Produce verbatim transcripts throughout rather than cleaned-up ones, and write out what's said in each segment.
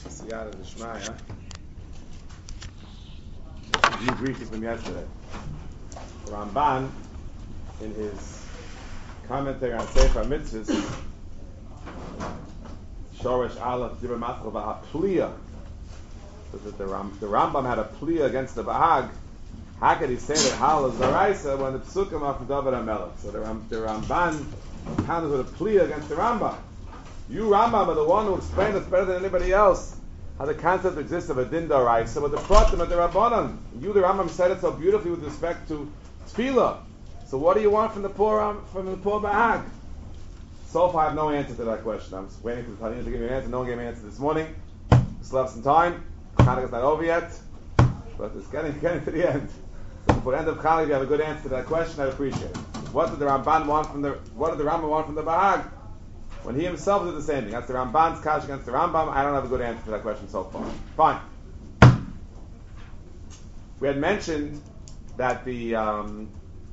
Siyata Dishmaya. Review briefly from yesterday. Ramban, in his commentary on Sefer Mitzvahs, Shoresh Aleph Dibur Matzal Ba'Apliya, so that the, Ram, the Rambam had a plea against the Bahag. How could he say that Hal is Zaraisa when the Psukim are from David HaMelech? So the, Ram, the Ramban counted with a plea against the Rambam. You, Rambam, are the one who explained this better than anybody else how the concept exists of a din d'oraisa, but the pratim of the Rabbanan. You, the Rambam, said it so beautifully with respect to tefillah. So what do you want from the poor Ram, from the poor Bahag? So far, I have no answer to that question. I'm just waiting for the Talmud to give me an answer. No one gave me an answer this morning. Still have some time. Chanukah's not over yet, but it's getting, getting to the end. So before the end of Chanukah, if you have a good answer to that question, I'd appreciate it. What did the Ramban want from the? What did the Rambam want from the Bahag? When he himself did the same thing. That's the Ramban's kash against the Rambam. I don't have a good answer to that question so far. Fine. We had mentioned that the um,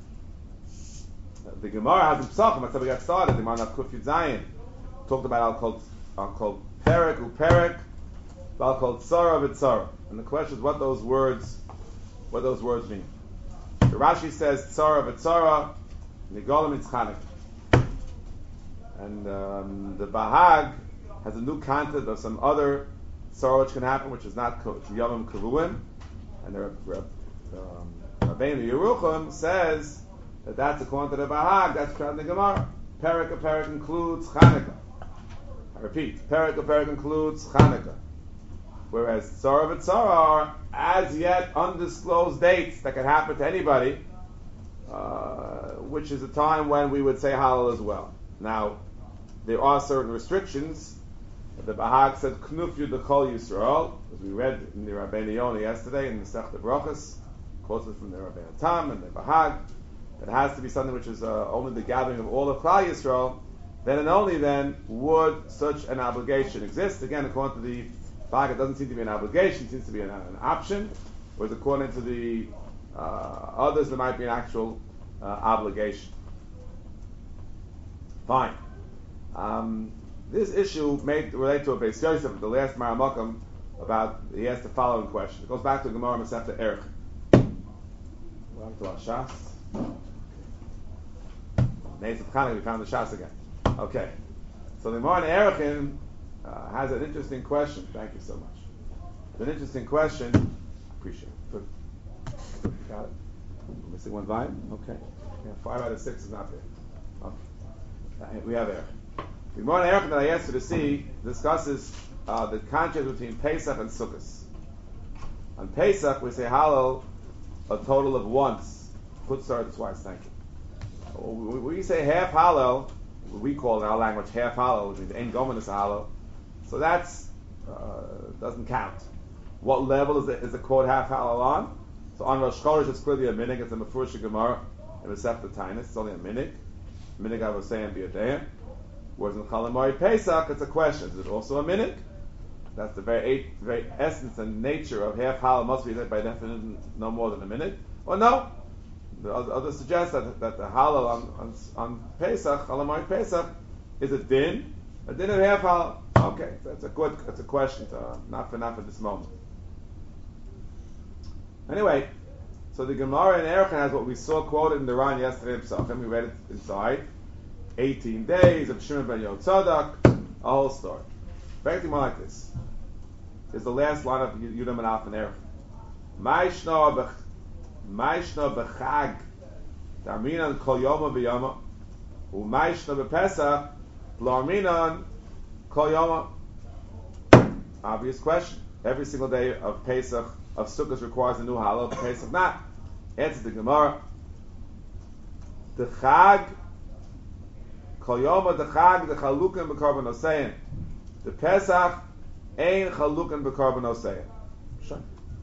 the Gemara has in Pesachim. That's how we got started. The Gemara of Kuf Yud Zayin talked about Al Kol Al Kol Perek Uperek, Al Kol Tzara V'Tzara. And the question is what those words, what those words mean. The Rashi says Tzara V'Tzara Nigolim Itzchanik. And um, the Bahag has a new concept of some other sorrow which can happen, which is not Yomim Kavuim. And the um, Rabbeinu Yerucham says that that's according to the Bahag, that's Pshat in the Gemara. Perek a Perek includes Chanukah. I repeat, Perek a Perek includes Chanukah. Whereas Tzara V'Tzara are as yet undisclosed dates that can happen to anybody, uh, which is a time when we would say Hallel as well. Now, there are certain restrictions. The Bahag said, Knuf Yudachol Yisrael, as we read in the Rabbeinu Yonah yesterday in the Masechta Brachos, quoted from the Rabbeinu Tam and the Bahag, that has to be something which is uh, only the gathering of all of Klal Yisrael. Then and only then would such an obligation exist. Again, according to the Bahag, it doesn't seem to be an obligation, it seems to be an, an option, whereas according to the uh, others, there might be an actual uh, obligation. Fine. Um, this issue may relate to a Beis Yosef, the last Maramakam, about, he asked the following question. It goes back to Gemara Masechta Erech. Welcome to our Shas. Neisef Chanukah, we found the Shas again. Okay. So the Gemara in Erechin uh, has an interesting question. Thank you so much. It's an interesting question. Appreciate it. Good. Good. Got it. We're missing one volume? Okay. Yeah, five out of six is not there. Okay. We have Erech. The Gemara in Erech that I asked you to see discusses uh, the contrast between Pesach and Sukkot. On Pesach, we say Hallel a total of once. Put started twice, thank you. When we say half Hallel, we call in our language half Hallel, which means Ein Gomen is Hallel. So that's uh, doesn't count. What level is the, is the quote half Hallel on? So on Rosh Chodesh, it's clearly a minig. It's a Mefurish Gemara in Masechta Taanis. It's only a minig. Minig I was saying b'yadayim. Whereas in Chol Hamoed Pesach, it's a question: is it also a minig? That's the very very essence and nature of half Hallel. Must be by definition no more than a minig. Or no? The others suggest that, that the Hallel on, on, on Pesach, Chol Hamoed Pesach, is a din, a din of half Hallel. Okay, that's a good, that's a question. To, not for not for this moment. Anyway, so the Gemara in Erechin has what we saw quoted in the Ran yesterday in Pesachim. We read it inside. eighteen days of Shimon ben Yotzadak, a whole story. Basically more like this. Is the last line of Yudam and Alf in Erechin. Ma'ishno b'chag d'arminan kol yoma v'yoma u'ma'ishno b'pesach l'arminan kol yoma. Obvious question. Every single day of Pesach, of Sukkot requires a new Hallel, Pesach not. Answer the Gemara. The Chag, Kol Yoma the Chag, the Chalukin b'Korban Osein. The Pesach, Ein Chalukin b'Korban Osein. Sure.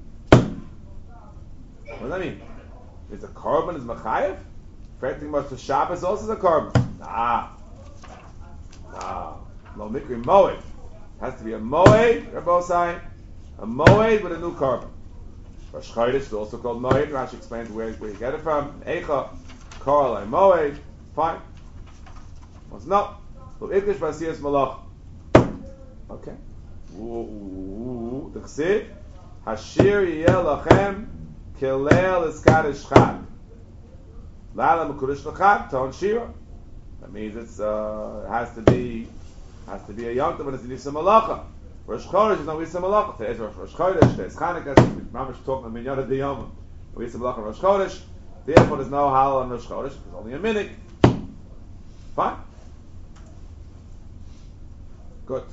What does that mean? Is a Korban is Mechayev? Fair much to Shabbos also is a Korban. Nah. Nah. Lo Mikri Moed. Has to be a Moed, Rabbosai. A Moed with a new Korban. Rosh Chodesh is also called Moed. Rashi explains where, where you get it from. Eicha, Koralai Moed. Fine. What's not? Lo Ikdish Basiyas Malach. Okay. The chsiv hashir yiyeh lachem kilel iskadish chag. Lala mekudesh l'chag ton shira. That means it's uh, it has to be has to be a yom tov and it's nisa malacha. Rosh Chodesh is not nisa malacha. Today is Rosh Chodesh. Today is Chanukah. Mamish talking about minyan adiyom. Nisa malacha Rosh Chodesh. Therefore, there's no halal on Rosh Chodesh. There's only a minute. Fine. Good.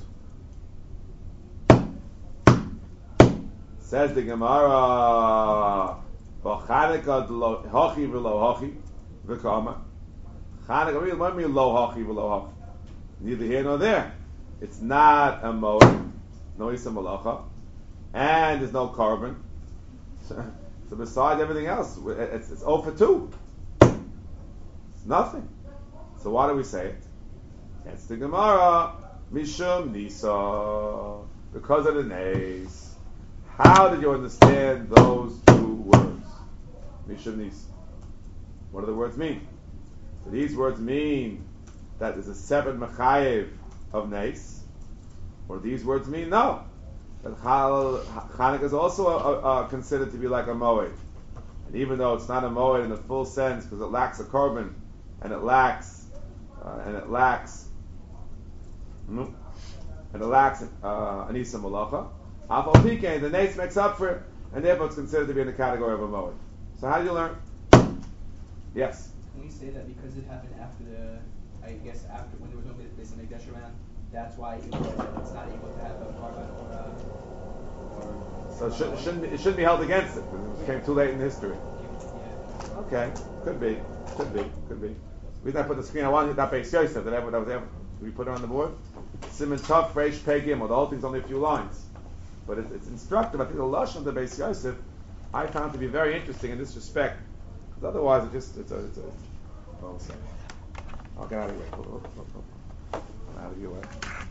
Says the Gemara, "V'Chanukah hochi v'lo hochi v'kama." Chanukah, what do you mean lo hochi v'lo hochi? Neither here nor there. It's not a moed, no isa malacha, and there's no carbon. So, so besides everything else, it's, it's zero for two. It's nothing. So why do we say it? It's the Gemara, Mishum Nisa, because of the nays. How did you understand those two words? Mishum Nisa. What do the words mean? So these words mean that there's a separate mechayev of nays, or these words mean no. That Chanukah is also a, a, a considered to be like a moed. And even though it's not a moed in the full sense, because it lacks a carbon, and it lacks, uh, and it lacks, mm, and it lacks uh, an isa malacha, Afal Pikein, the nace makes up for it, and therefore it's considered to be in the category of a moed. So how do you learn? Yes? Can we say that because it happened after the, I guess after, when there was no Beis Hamikdash around, that's why it was, it's not able to have a carbon or a... Or so it, should, it, shouldn't be, it shouldn't be held against it, because it came too late in history. Yeah. Okay, could be, could be, could be. The reason I put the screen, I wanted that Beis Yosef, that, that was there. We put it on the board. Simon Tov, Reish, Pei Gimel. The whole thing's only a few lines. But it, it's instructive. I think the Lashon of the Beis Yosef I found to be very interesting in this respect. Because otherwise it just, it's a, it's a, oh, sorry. I'll get out of your way. Hold on, hold on, hold on. I'm out of your way.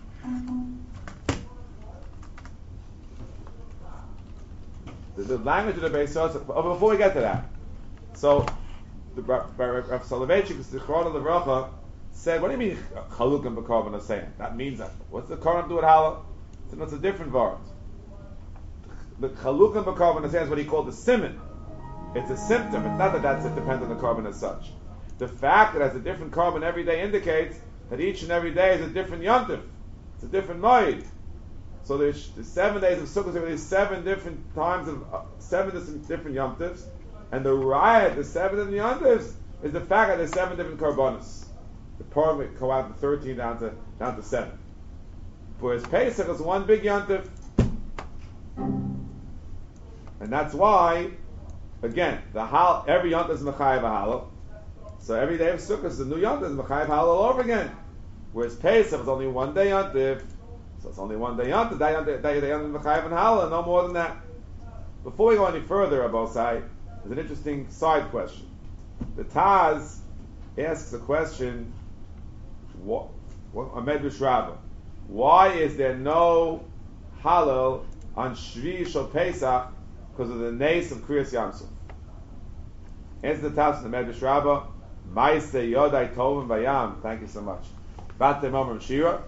The, the language of the Beis Yosef, oh, before we get to that, so the Rav Soloveitchik, the Chron of the Bracha, said, what do you mean Chaluk and B'Korban are saying? That means that. What's the Korban do with Halal? So it's a different word. The Chaluk and B'Korban are saying is what he called the Siman. It's a symptom. It's not that that's it depends on the carbon as such. The fact that it has a different carbon every day indicates that each and every day is a different yontif. It's a different moed. So there's the seven days of Sukkot, there's seven different times of uh, seven different yontifs, and the riot, the seven different yontifs, is the fact that there's seven different carbonos. The Purim would go out from thirteen down to down to seven. Whereas Pesach is one big yontif, and that's why, again, the hal every yontif is mechayev halal. So every day of Sukkot is a new yontif is mechayev halal all over again. Whereas Pesach is only one day yontif, so it's only one day yontif. That yontif, that yontif is mechayev and halal, no more than that. Before we go any further, Abosai, there's an interesting side question. The Taz asks a question. What? What? A Medrash Rabbah. Why is there no halal on Shvi Shal Pesach because of the nace of Kriyas Yamsuf? Answer the Taz in the Medrash Rabbah. Ma'aseh Yodai Tovim Vayam. Thank you so much. Batem Omer Shira.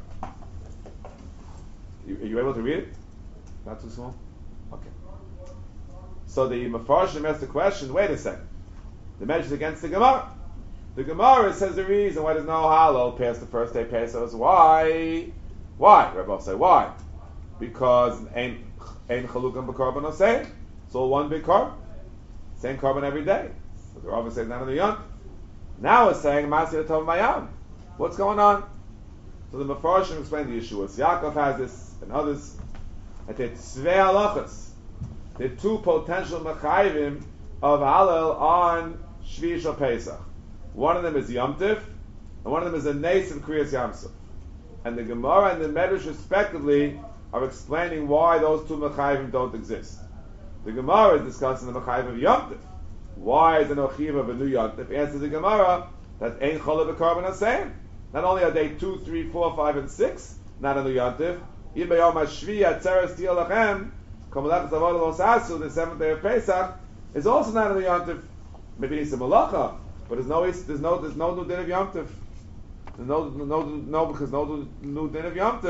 You, are you able to read it? Not too small? Okay. So the Mefarshim asked the question, wait a second. The Medrash is against the Gemara. The Gemara says the reason why there's no halal past the first day Pesach is why? Why? Rabbi say why? Because ain't ain't chalukah b'korban no same. It's all one big carbon, same carbon every day. So the Rabbi says none of the young. Now it's saying Masir Tov Mayam. What's going on? So the Mefarshim explain the issue. It's Yaakov has this and others. That there are tzvei halachas. There are two potential mechayivim of halal on Shvi Shal Pesach. One of them is Yom Tiv, and one of them is a Nes of Kriyas Yamsuf. And the Gemara and the Medrash respectively are explaining why those two Mechayivim don't exist. The Gemara is discussing the Mechayiv of Yom Tiv. Why is there no Chiv of a new Yom Tiv? Answers the Gemara that Ein Chola B'Korban Hashem. Not only are day two, three, four, five, and six not a new Yom Tiv, even by Yom HaShvi Atzeres Tiyah Lachem, Kamalach Zavod Los Asu, the seventh day of Pesach, is also not a new Yom Tiv. Maybe it's a Malacha. But there's no there's no there's no new din of Yom Tov. There's no no no because no new din of Yom Tov.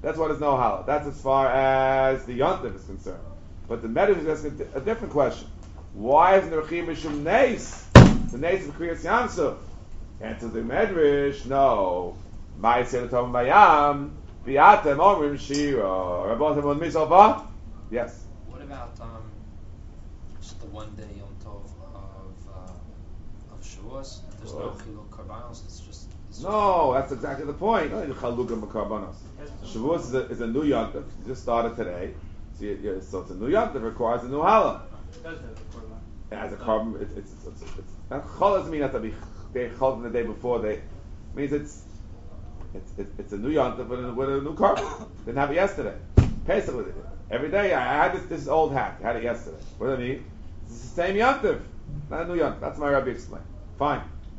That's why there's no halal. That's as far as the yontif is concerned. But the Medrash is asking a different question. Why isn't there a chiyuv mishum neis? The neis of kriyas yamsuf. Answer the Medrash, no. Ma'aseh l'tov bayam v'atem omrim shira. Rabbatim on misova. Yes. What about um, just the one day Yom Tov of uh, of Shavuos? There's no chiluk karbanos. It's just it's No, that's exactly the point. No, chalugim b'karbanos. Shavuos is a, is a new yontif. It just started today. So, you, you, so it's a new yontif. It requires a new halal. It does have the korban. It has a carbon. It's it's it's, it's, it's not chol doesn't mean that to be they chol the day before. They means it's it's it's, it's a new yontif with a, with a new carbon. Didn't have it yesterday. Pesach with it. Every day I, I had this this is old hat. I had it yesterday. What do I mean? It's the same yontif, not a new yontif. That's my Rabbi explained. Fine.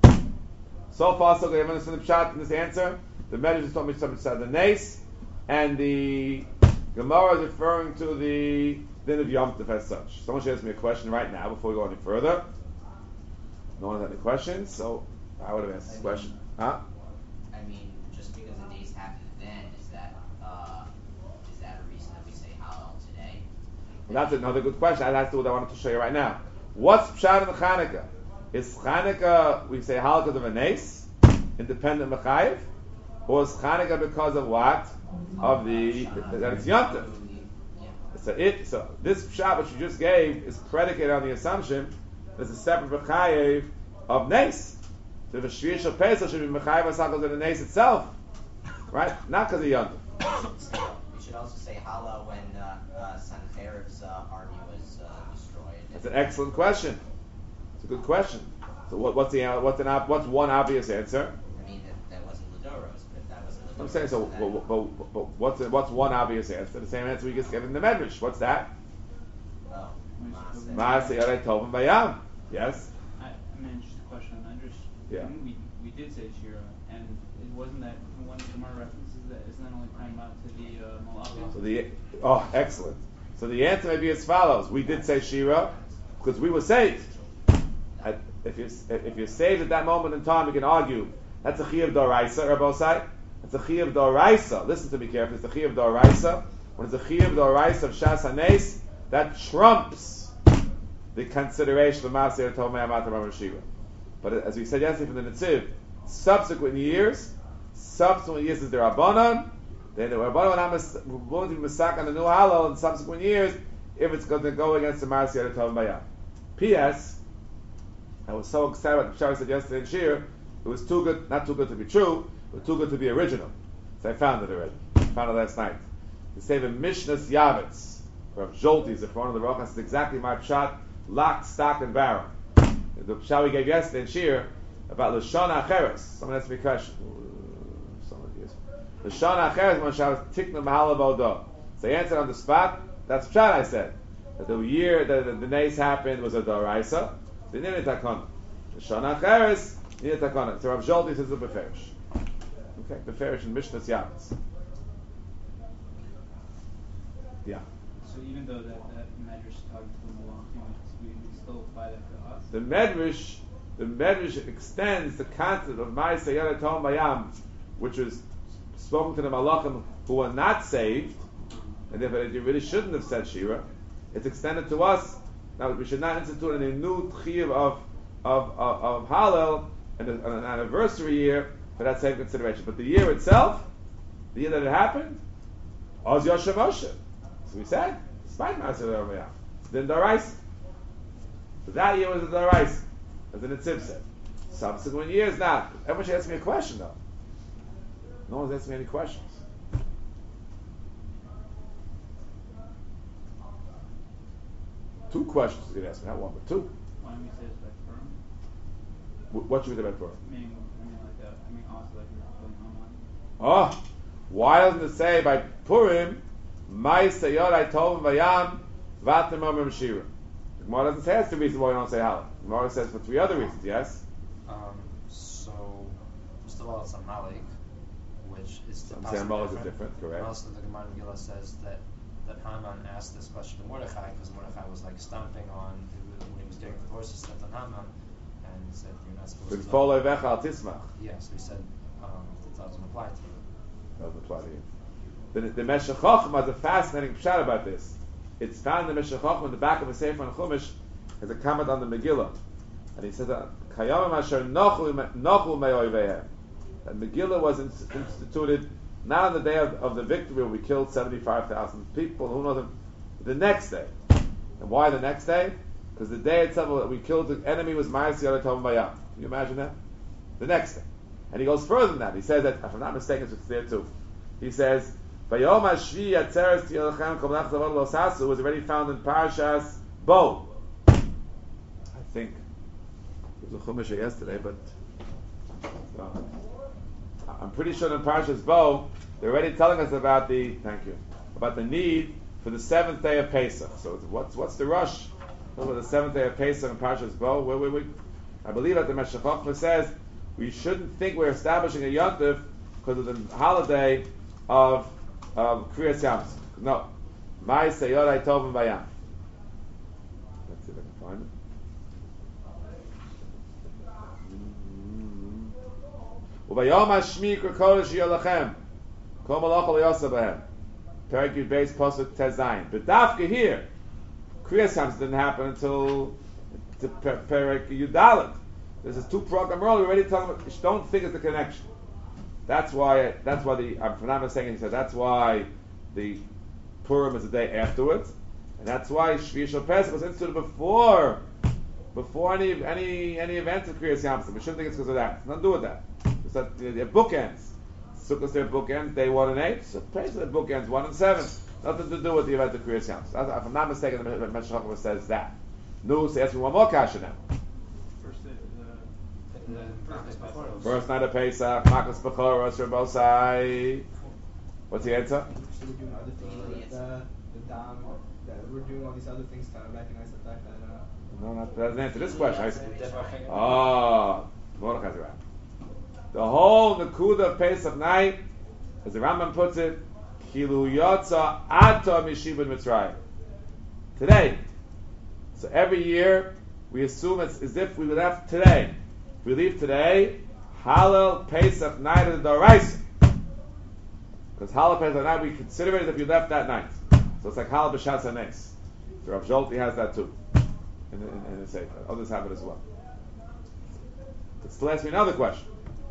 So far, so good. Everyone understand the pshat in this answer. The Medrash is talking about the nace, and the Gemara is referring to the din of Yom Tov as such. Someone should ask me a question right now before we go any further. No one has any questions, so I would have asked this I question. mean, Huh? I mean, just because the days happened then, is that uh, is that a reason that we say halal today? Well, that's another good question. That's what I wanted to show you right now. What's pshat in the Chanukah? Is Chanukah, we say halal because of a nace, independent mechayiv, or is Chanukah because of what? Of the that it's Yom Tov. So it so this pshat which you just gave is predicated on the assumption there's a separate mechayiv of nace. So the shvir shel Pesach should be mechayiv asakos of the nace itself, right? Not because of Yom Tov. We should also say halal when uh, uh, Sancheriv's uh, army was uh, destroyed. That's an excellent question. It's a good question. So what, what's the what's an ob- what's one obvious answer? I mean, that, that wasn't Ladoros, but if that wasn't Ladoros, I'm saying so. then- But, but, but what's what's one obvious answer? The same answer we just gave in the Medrash. What's that? Oh, Maaseh. Maaseh Yarei Tovim Bayam. Yes. I, I mean, just a question on Medrash. Yeah. I think we we did say Shira, and it wasn't that one of the Gemara references that isn't that only talking about to the uh, Malachim? So the oh, excellent. So the answer may be as follows: we did say Shira because we were saved. I, if you if you're saved at that moment in time, we can argue that's a chiyuv d'oraisa, Rabbosai. It's a chiyuv d'oraisa. Listen to me carefully. It's a chiyuv d'oraisa. When it's a chiyuv d'oraisa of Shas Hanes, that trumps the consideration of Maaseh Tomei Amatam Ramashira. But as we said yesterday from the Netziv, subsequent years, subsequent years is the Rabbanon. Then the Rabbanon are willing to be masak on the new halal in subsequent years if it's going to go against the Maaseh Tomei. P S. I was so excited about the Pshara said yesterday in Shir. It was too good, not too good to be true, but too good to be original. So I found it already. I found it last night. The Sefer Mishnas Yavitz, Rav Zolti, the front of the Rochas, is exactly my pshat, lock, stock, and barrel. The pshat we gave yesterday in Shir about Lashon Acheres. Someone asked me a question. Someone yes. Lashon Acheres, when I was tikna mahala bodo. So I answered on the spot. That's pshat I said. That the year that the, the nace happened was a doraisa. The nini takon. Lashon Acheres, nini takon. So Rav Zolti says the beferish. Okay, beferish and Mishnas Yavitz. Yeah. So even though that, that Medrash is talking to the Malachim, we, we still apply that to us. The Medrash, the Medrash extends the concept of Ma'aseh Yarei Tovim Bayam, which was spoken to the Malachim who were not saved, and therefore they really shouldn't have said Shira. It's extended to us. Now we should not institute a new chiyuv of of of, of Hallel and an anniversary year for that same consideration. But the year itself, the year that it happened, Oz Yosha Moshe. So we said, despite Ma'aseh Yarei Tovim Bayam, it's the Daraisa. So that year was the Daraisa, as the Netziv said. Subsequent years, not. Everyone should ask me a question, though. No one's asking me any questions. Two questions you could ask me, not one, but two. Why don't we say it's by Purim? Wh- What should we do about Purim? Meaning, I mean, like, uh, I mean, also like you're going online. Oh, why doesn't it say by Purim, Ma'aseh Yarei Tovim Bayam, Vatem Omrim Shira? The Gemara doesn't say that's the reason why we don't say Halal. The Gemara says for three other reasons, yes? Um, so, first of all, it's a Malik, which is Some possibly say Amalek is different, correct. And also, the Gemara in Megillah says that that Haman asked this question to Mordechai because Mordechai was like stomping on when he was getting divorced. He stepped on Haman and said, "You're not supposed to." B'Kfol Ovecha Al Tismach. Yeah, so he said um, it doesn't apply to you. Doesn't apply to you. The, the Meshech Chochmah has a fascinating pshat about this. It's found in the Meshech Chochmah in the back of the Sefer on Chumash as a comment on the Megillah. And he says that Kayamim asher nochu me'oiveihem. That Megillah was instituted not on the day of, of the victory where we killed seventy-five thousand people, who knows them, the next day. And why the next day? Because the day itself that we killed the enemy was Ma'aseh Yad Tov Bayam. Can you imagine that? The next day. And he goes further than that. He says that, if I'm not mistaken, it's there too. He says, Vayom HaShvi Yatzeres Tiyelchem Kol Melech Zavod Lo Sasu was already found in Parashas Bo. I think it was a Chumash yesterday, but uh, I'm pretty sure in Parashas Bo they're already telling us about the thank you about the need for the seventh day of Pesach. So what's what's the rush over the seventh day of Pesach in Parashas Bo? Where we, we, I believe that the Meshech Chochmah says we shouldn't think we're establishing a yontif because of the holiday of of Kriyas Yamsuf. No, Mai Seyodai Tovim Bayam. Let's see if I can find it. Ubayom Hashmi Kodesh Yolachem Kol Malach Al Bahem. Perek Yud Beis Pasuk Tezayin. But Dafka here, Kriyas Yamsuf didn't happen until to Perek Yud Dalet. This is two program early. We're already talking about. Don't think it's the connection. That's why. That's why the. I'm not mistaken. He said that's why the Purim is the day afterwards, and that's why Shvi Shel Pesach was instituted before, before any any any events of Kriyas Yamsuf. We shouldn't think it's because of that. It's nothing to do with that. It's that they're bookends. Sukkot their bookends, day one and eight. So Pesach their bookends, one and seven. Nothing to do with the event of Kriyas Yamsuf. If I'm not mistaken, the Meshech Chochmah says that. No, so ask me one more kasha now. First night of Pesach, Makas Bechoros, Rebosai. What's the answer? So we're doing other things with the, the dam, that we're doing all these other things to recognize the fact that. Uh, no, not, that doesn't answer this question. I see. Oh, Mordechai's right. The whole Nakuda of Pesach night, as the Rambam puts it, Kilu Yotza Ata Mishibud Mitzrayim. Today. So every year, we assume it's as if we would have today. We leave today, Halal Pesach night of the Doraisa. Because Halal Pesach night, we consider it as if you left that night. So it's like Halal B'Shas HaNes. So Rav Zolti has that too. In the, in, in the Sefer. Others have it as well. But still ask me another question.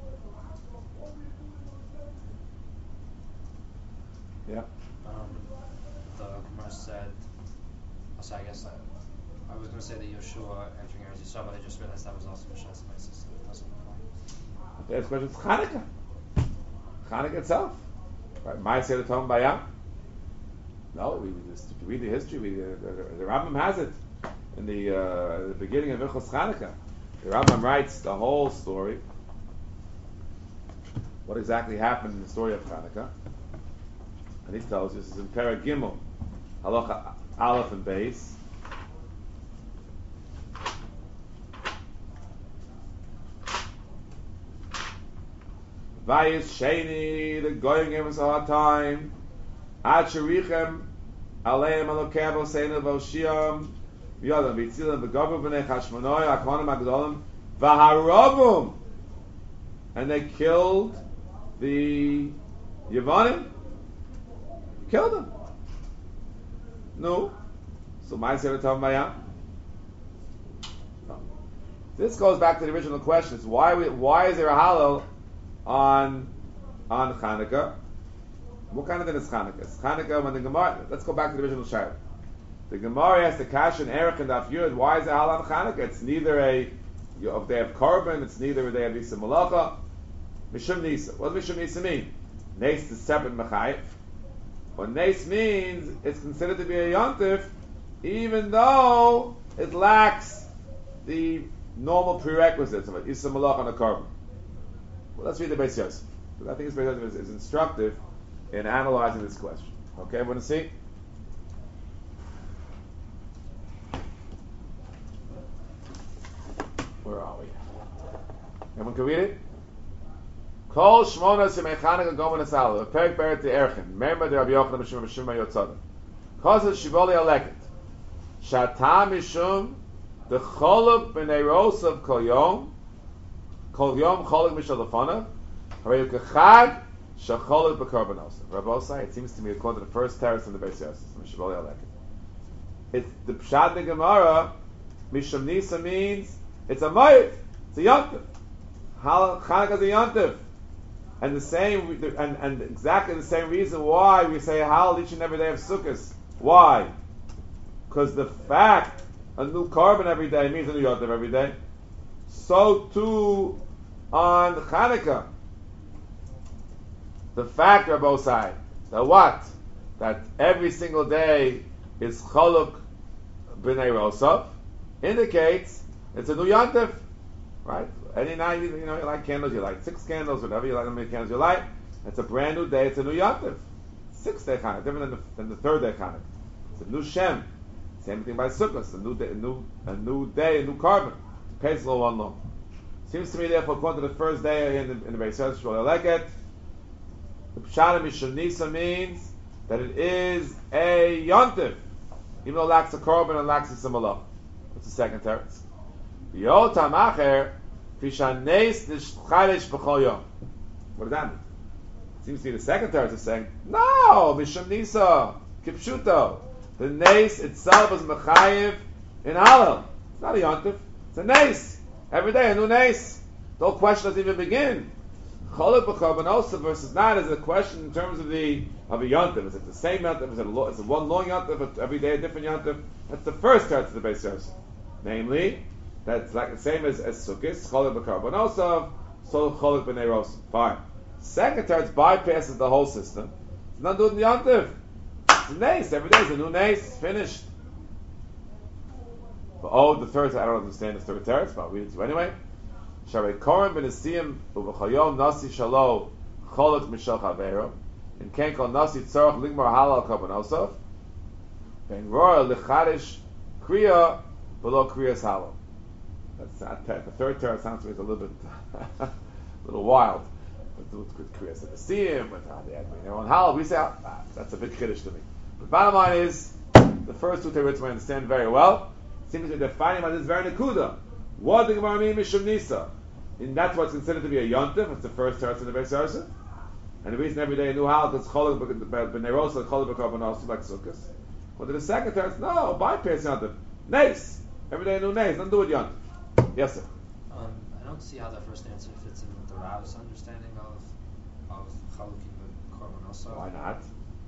Yeah? Um, the Gemara said, so I guess I, I was going to say that Yeshua entering Eretz Yisrael, but I just realized that was also B'Shas HaNes. The next question is Chanukah. Chanukah itself. Right? Ma'aseh Tov Bayam. No, we just if you read the history, we, uh, the, the Rambam has it in the, uh, the beginning of Ilchos Chanukah. The Rambam writes the whole story. What exactly happened in the story of Chanukah? And he tells you this is in Perek Gimel, Halacha Aleph and Beis. Vayis Sheni, the Goyim gave us a hard time. Ad Sherichem, Aleim Alokev Oseinu Voshiam, V'yodam V'tzilim V'govu B'nei Chashmonoi, Akonim Agdolim, V'harobum, and they killed the Yevonim. Killed them. No. So Ma'aseh Tov Bayam. No. This goes back to the original question: is why we, why is there a halal on on Chanukah? What kind of thing is Chanukah? It's Chanukah when the Gemara. Let's go back to the original shayla. The Gemara has the Kash and Erech and Daf Yud. Why is it halal on Chanukah? It's neither a of day of korban. It's neither a day of Isa Malacha. Mishum Nisa. What does Mishum Nisa mean? Nes is separate Mechayev. What Nes means, it's considered to be a yontif, even though it lacks the normal prerequisites of it. Isa Malach on a korban. Well, let's read the Beis Yosef. I think this Beis Yosef is, is instructive in analyzing this question. Okay, everyone see? Where are we? Everyone can read it? Kol Shmona Simei Chanukah Gomen Asal. Perek Beret Erchin. Remember the Rabbi Yochanan Mishum Mishum Yotzadam. Kol Shivoli Aleket. Shata Mishum the Choluk B'nei Rosav Kol Yom. Kol Yom Choluk Mishal Lefanav. Harei Kechag Shacholet b'korbanos. Rabosai, it seems to me according to the first terrace in the Beis Yosef, Mishavoli Aleket. It's the Pshat the Gemara. Mishum Nisa means it's a Moed, it's a Yontif. Chanukah is a Yontif, and the same, and, and exactly the same reason why we say Hal each and every day of Sukkot. Why? Because the fact a new carbon every day means a new Yontif every day. So too on Chanukah. The fact, Rabosai, that what? That every single day is Choluk B'nei Rosov, indicates it's a new Yontif, right? Any night, you know, you light candles, you light six candles, whatever you light, how many candles you light. It's a brand new day, it's a new Yontif. Six day Chanukah, different than the, than the third day Chanukah. It's a new Shem. Same thing by Sukkot, it's a new day, a new, a new day, a new carbon. Pays low, one low. Seems to me, therefore, according to the first day in the, in the Beis Yosef, Shmuel Eleket, the Pshat Mishum Nisa means that it is a Yontif, even though it lacks a carbon and lacks a similar. What's the second teretz? Yota Macher Fishanes Nishchalish B'chol Yom. What does that mean? It seems to me the second teretz is saying, no, Mishum Nisa, Kipshuto. The Nes itself is Mechayiv in Halal. It's not a Yontif, it's a Nes. Every day a new Nes. The whole question doesn't even begin. Choluk b'korbanos versus not is a question in terms of the of a yontif. Is it the same yontif? Is it, a, is it one long yontif? Every day a different yontif? That's the first teretz of the Beis Yosef. Namely, that's like the same as, as Sukkot. Choluk b'korbanos, so choluk b'nei rosav. Fine. Second teretz bypasses the whole system. It's not doing the yontif. It's a nes. Every day is a new nes. It's finished. But oh, the third, I don't understand the third teretz, but I'll read it to you anyway. Sharei Koren b'Nesim u'v'chayom nasi shalo choluk mishal chaveiro and ken kol nasi tzorach ligmar halal korbanosov ben roa lechadish kriya below kriyas halal. That's not the third teretz sounds to me is a little bit, a little wild. With kriyas Nesim, with how they had their own halal, we say ah, that's a big chiddush to me. But bottom line is the first two teretz we understand very well. It seems to be defining by this very nekuda. What the Gemara mean Mishum Nisa? And that's what's considered to be a yontif. It's the first teretz in the Beis Yosef. And the reason every day a new halal is choluk b'nei rosav, choluk b'korbanos like sukkos. But the second teretz, no, bypass yontif. Nes. Every day a new nes. Don't do it yontif. Yes, sir. Um, I don't see how that first answer fits in with the Rav's understanding of of chalukim b'korbanos. Why not?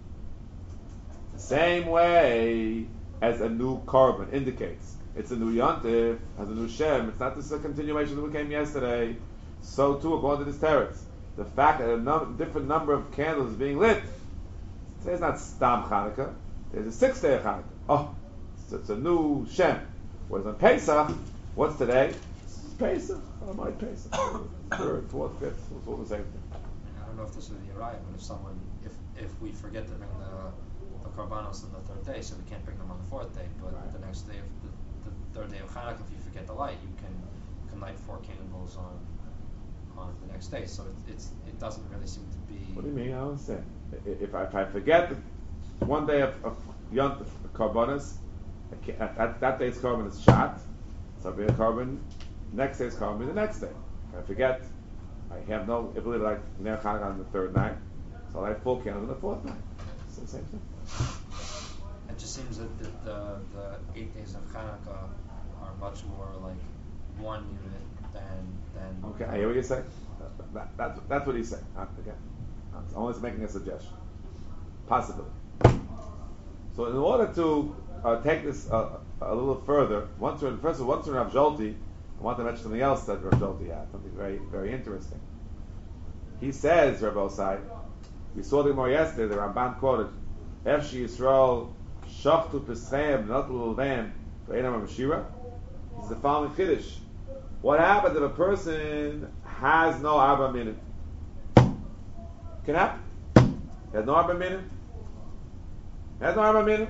The same way as a new carbon indicates. It's a new yontif, has a new shem. It's not just a continuation that we came yesterday. So too, according to this teretz, the fact that a num- different number of candles is being lit. Today's not Stam Chanukah. There's a sixth day of Chanukah. Oh, so it's a new shem. Whereas on Pesach, what's today? It's Pesach. Oh, my Pesach. Third, fourth, fifth. It's all the same thing. I don't know if this would be right, but if someone, if if we forget to bring the the korbanos on the third day, so we can't bring them on the fourth day, but Right. the next day of the the third day of Chanukah, if you forget the light, you can you can light four candles on on the next day. So it, it's it doesn't really seem to be. What do you mean? I don't understand. If I, if I forget the one day of, of Yont of Karbonis, that, that day's carbon is shot, so I'll be a carbon, next day's carbon the next day. If I forget, I have no ability to light Ner Chanukah on the third night, so I light full candles on the fourth night. It's the same thing. It just seems that the, the, the eight days of Chanukah are much more like one unit than than. Okay, I hear what you're saying. That, that, that's, that's what he's saying. Uh, Again, I'm only making a suggestion. Possibility. So in order to uh, take this uh, a little further, once we're in, first of all, once we're in Rav Zolti, I want to mention something else that Rav Zolti had, something very, very interesting. He says, Rav Osai, we saw the more yesterday, the Ramban quoted, Efshi Yisrael, Shachtu Peschem, not Lulvem, Ve'enam Mashira. It's the following Kiddush. What happens if a person has no Arba Minim? Can happen. He has no Arba Minim. He has no Arba Minim.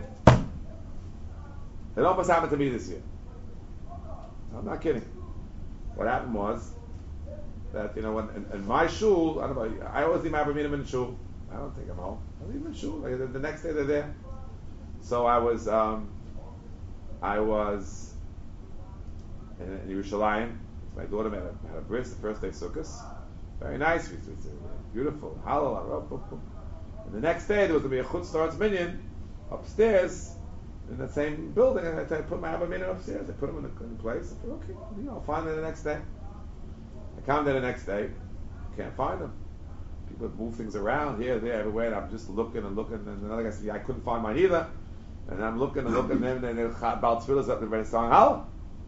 It almost happened to me this year. I'm not kidding. What happened was that, you know, when in, in my shul, I don't know, I always leave my Arba Minim in shul. I don't think I'm home. I leave in shul. Like, the, the next day they're there. So I was, um, I was in, in Yerushalayim. My daughter had a, had a bris the first day Sukkot. Very nice. We, we, we beautiful. Hallel. And the next day there was going to be a Chutz La'aretz minyan upstairs in the same building, and I put my Abba Minyan upstairs. I put him in a, in a place. I said, okay, you know, I'll find them the next day. I come there the next day, can't find them. People move things around here, there, everywhere, and I'm just looking and looking, and another guy said, yeah, I couldn't find mine either. And I'm looking and looking, and then the Baal Tefillah's up there starting Hallel.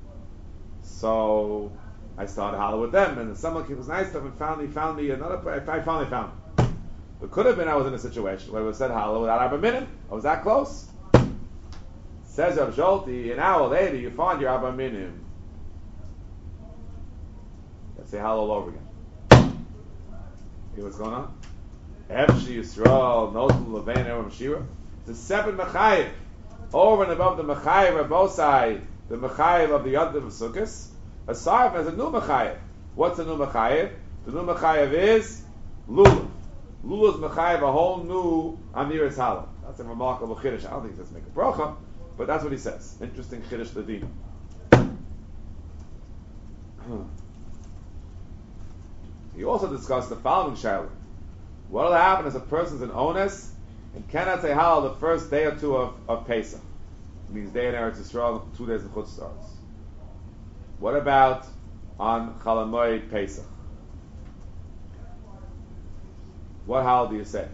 So I started Hallel with them, and someone was nice enough and found me, found me another place. I finally found him. It could have been I was in a situation where it was said Hallel without Abba Minyan. I was that close. Says Rav Sholti, an hour later you find your Abba Minyan. Let's say Hallel all over again. See what's going on? Efshi Yisrael, Notul Levein Erev Shira. It's a separate Mechayiv. Over and above the Mechayiv of Bosai, the Mechayiv of the Yontif of Sukkot, aside from as a new Mechayiv. What's the new Mechayiv? The new Mechayiv is Lulav. Lulav is Mechayiv, a whole new Amiris Hallel. That's a remarkable Chiddush. I don't think that's make a bracha, but that's what he says. Interesting Chiddush Ladina. He also discussed the following Shaila. What will happen if a person's an onus and cannot say Hallel the first day or two of, of Pesach? It means day in Eretz Yisrael, two days in Chutz La'aretz. What about on Chol Hamoed Pesach? What Hallel do you say?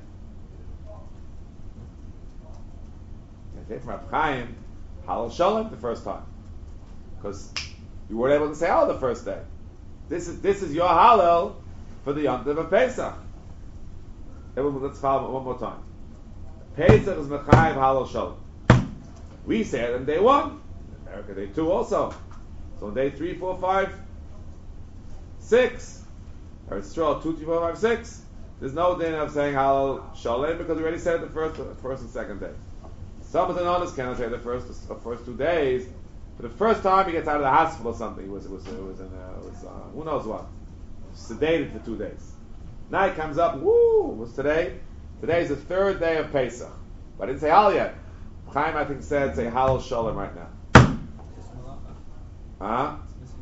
You say from Rav Chaim, Hallel Sholem the first time, because you weren't able to say Hallel the first day. This is this is your Hallel for the Yontif of Pesach. Everyone, let's follow it one more time. Pesach is Mechayiv Hallel Sholem. We say it on day one. In America, day two also. So on day three, four, five, six, or it's true, two, three, four, five, six. There's no din of saying Hallel Sholem because we already said it the first, first and second day. Some of the non cannot say the first, the first two days. For the first time he gets out of the hospital or something, it was, it was, it was, in, uh, it was uh, who knows what, sedated for two days. Now he comes up, woo, what's today? Today is the third day of Pesach. But I didn't say Hallel yet. Chaim, I think, said, say Hallel Sholem right now. Huh?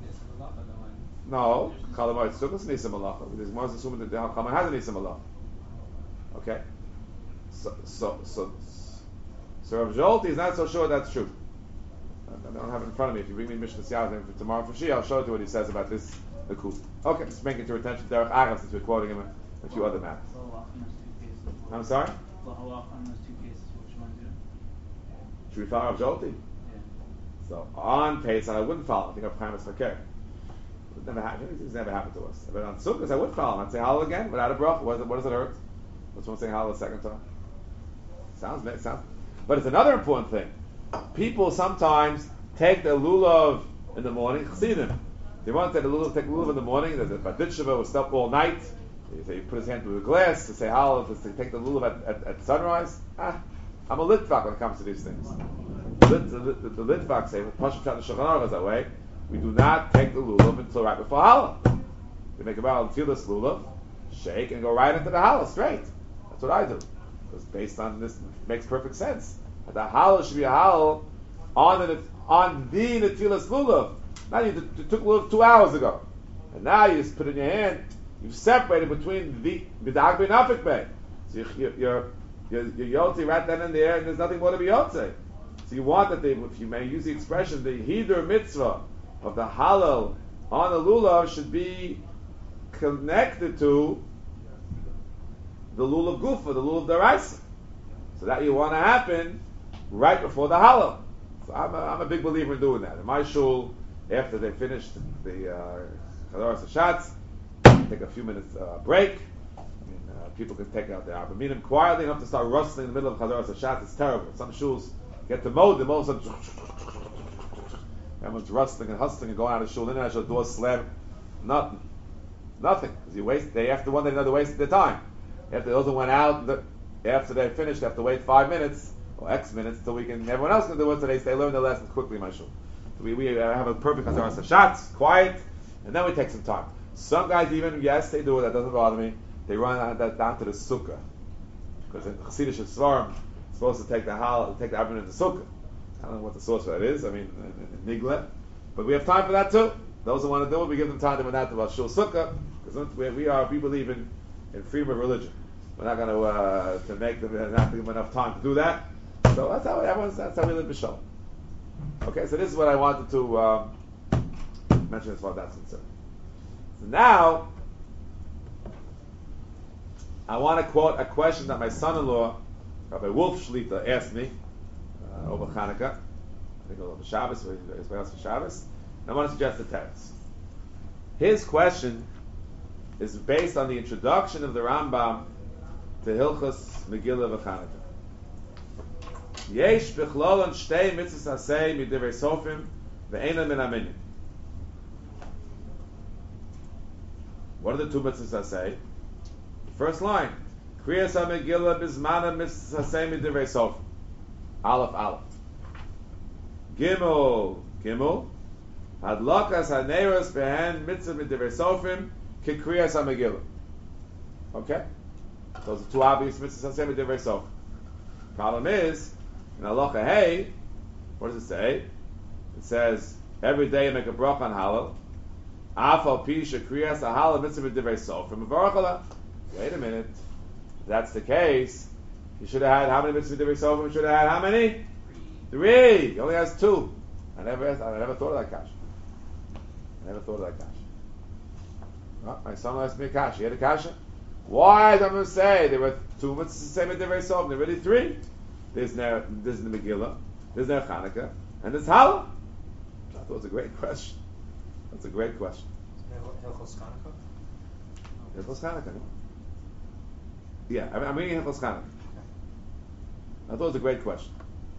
No, Chol Hamoed Sukkos is Nisa Malacha. There's more assuming that the Chol Hamoed has a Nisa Malacha. Okay? So, so, so, so Rav Sholti is not so sure that's true. I don't have it in front of me. If you bring me Mishnah Siyah for tomorrow for Shia, I'll show it to you what he says about this, the coup. Okay, just bring it to your attention, Derech Aram, since we're quoting him a, a few other matters. I'm sorry? Should we follow Rav Sholti? Yeah. So, on Pesach, I wouldn't follow. I think Rav Chaim is Fakir. It never happened. It's never happened to us. But on Sukkot, I would follow. I'd say Hallel again, without a bracha. What, what does it hurt? What's one saying Hallel a second time? Sounds, it sounds. But it's another important thing. People sometimes take the lulav in the morning, chassidim. They want to take the lulav, take the lulav in the morning. The Baditsheva was up all night. He put his hand through the glass to say Hallel, to take the lulav at, at, at sunrise. Ah, I'm a litvak when it comes to these things. Lit, the, the, the litvak say, Pashup Shat Shulchan Aruch is that way. We do not take the lulav until right before Hallel. We make a barrel and feel this lulav, shake, and go right into the Hallel straight. That's what I do. Because based on this, it makes perfect sense. The Hallel should be a Hallel on the on the Netilas lulav. Now you, you took lulav two hours ago, and now you just put it in your hand. You've separated between the B'dag and Afik Bey. So you, you're you're you're yotzi right then and there, and there's nothing more to be yotzi. So you want that they, if you may use the expression, the Hidur mitzvah of the Hallel on the lulav should be connected to the lulav gufa, the lulav daraisa. So that you want to happen right before the Hallel. So I'm a, I'm a big believer in doing that. In my shul, after they finish the Chazaras Hashatz, take a few minutes uh, break. I mean, uh, people can take out their Abba Minim quietly, enough to start rustling in the middle of Chazaras Hashatz. It's terrible. Some shuls get to mow them, all of a sudden everyone's rustling and hustling and going out of shul, in and out of doors slam. Nothing. Nothing. Because you waste, they, after one, they know they wasted their time. After those who went out, the, after they finished, they have to wait five minutes or X minutes until we can, everyone else can do it, so they, they learn their lesson quickly, my shul. So we, we have a perfect Chazaras Hashatz, quiet, and then we take some time. Some guys even, yes, they do it, that doesn't bother me, they run out, that, down to the sukkah. Because in Chassidish Svarim, it's supposed to take the hal, take the Abin in the sukkah. I don't know what the source for that is, I mean, in, in Nigla. But we have time for that too. Those who want to do it, we give them time to win out about Shul Sukkah, because we, we are, we believe in in freedom of religion. We're not going to uh, to make them not to give them enough time to do that. So that's how everyone's. That's how we live b'shalom. Okay, so this is what I wanted to um, mention as far as that's concerned. So now, I want to quote a question that my son-in-law, Rabbi Wolf Shlita, asked me uh, over Hanukkah. I think over Shabbos, or as well as for Shabbos. And I want to suggest a text. His question is based on the introduction of the Rambam to Hilchos Megillah v'Chanukah. Yesh b'chlolon shtei mitzvos aseh midivrei sofim ve'ena min aminyan. What are the two mitzvos aseh? First line, Kriyas HaMegillah bizmana mitzvos aseh midivrei sofim. Aleph Aleph. Gimel Gimel. Hadlakas haneros behen mitzvah midivrei sofim ki Kriyas HaMegillah. Okay? Those are two obvious mitzvahs aseh midivrei sofim. Problem is, in halacha hey, what does it say? It says every day you make a bracha on halal. Afal pi shekriyas halal mitzvah midivrei sofim mevarach ala. Wait a minute. If that's the case, you should have had how many mitzvah midivrei sofim? You should have had how many? Three. He only has two. I never, I never thought of that kash. I never thought of that kash. Well, my son asked me a kash. He had a kasha. Why did I say there were two mitzvahs same midivrei sofim? There are really three. There's no, there's the Megillah, there's no Chanukah, and there's Halal. I thought it was a great question. That's a great question. Hilchos Chanukah? Hilchos Chanukah, no? Yeah, I mean, I'm reading Hilchos Chanukah. I thought it was a great question.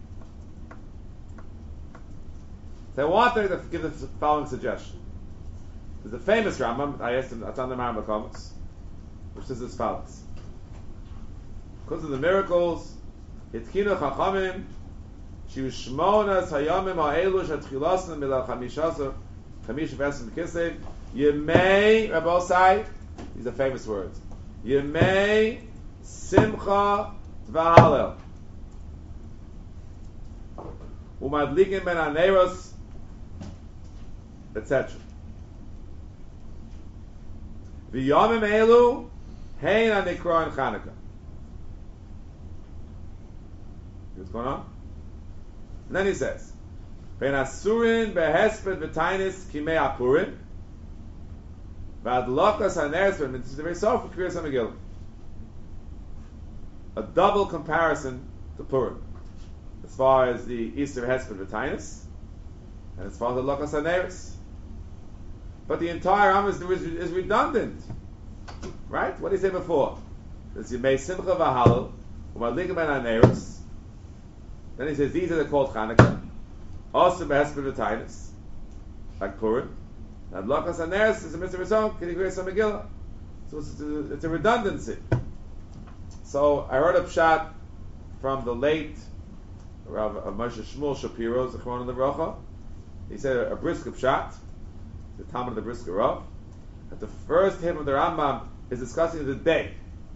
So I wanted to give the following suggestion. There's a famous Rambam, I asked him, that's on the Rambam comments, which says as follows. Because of the miracles, Hitkinu Chachamim, Shivshmonas Hayamim Ha'elu Shatchilasna Milal Chamishasa Chamish Vesim Kisev Yemei Rabosai. These are famous words. Yemei Simcha V'Halel Umadlikin Ben Aneros, et cetera. V'Yamim Elu Hein Anikra and Chanukah. What's going on? And then he says, "Ben asurin behesped v'tainis kimei apurim, v'adlokas haneres v'mitzvah sof v'kriyas hamegillah." A double comparison to Purim, as far as the Easter hesped v'tainis, and as far as the lokas haneres. But the entire Am is, is redundant, right? What did he say before? There's Yemei Simcha v'Halal, u'madlikim ben haneres. Then he says these are called Chanukah, also behesped v'tainis, like Purim, and Lokas Haneres is a mitzvah result, K'divrei Megillah. So it's a, it's a redundancy. So I heard a pshat from the late Rav uh, Moshe Shmuel Shapiro, Zechron Livrocha. He said a, a brisker pshat, the Talmud of the brisker Rav, that the first hymn of the Rambam is discussing the day.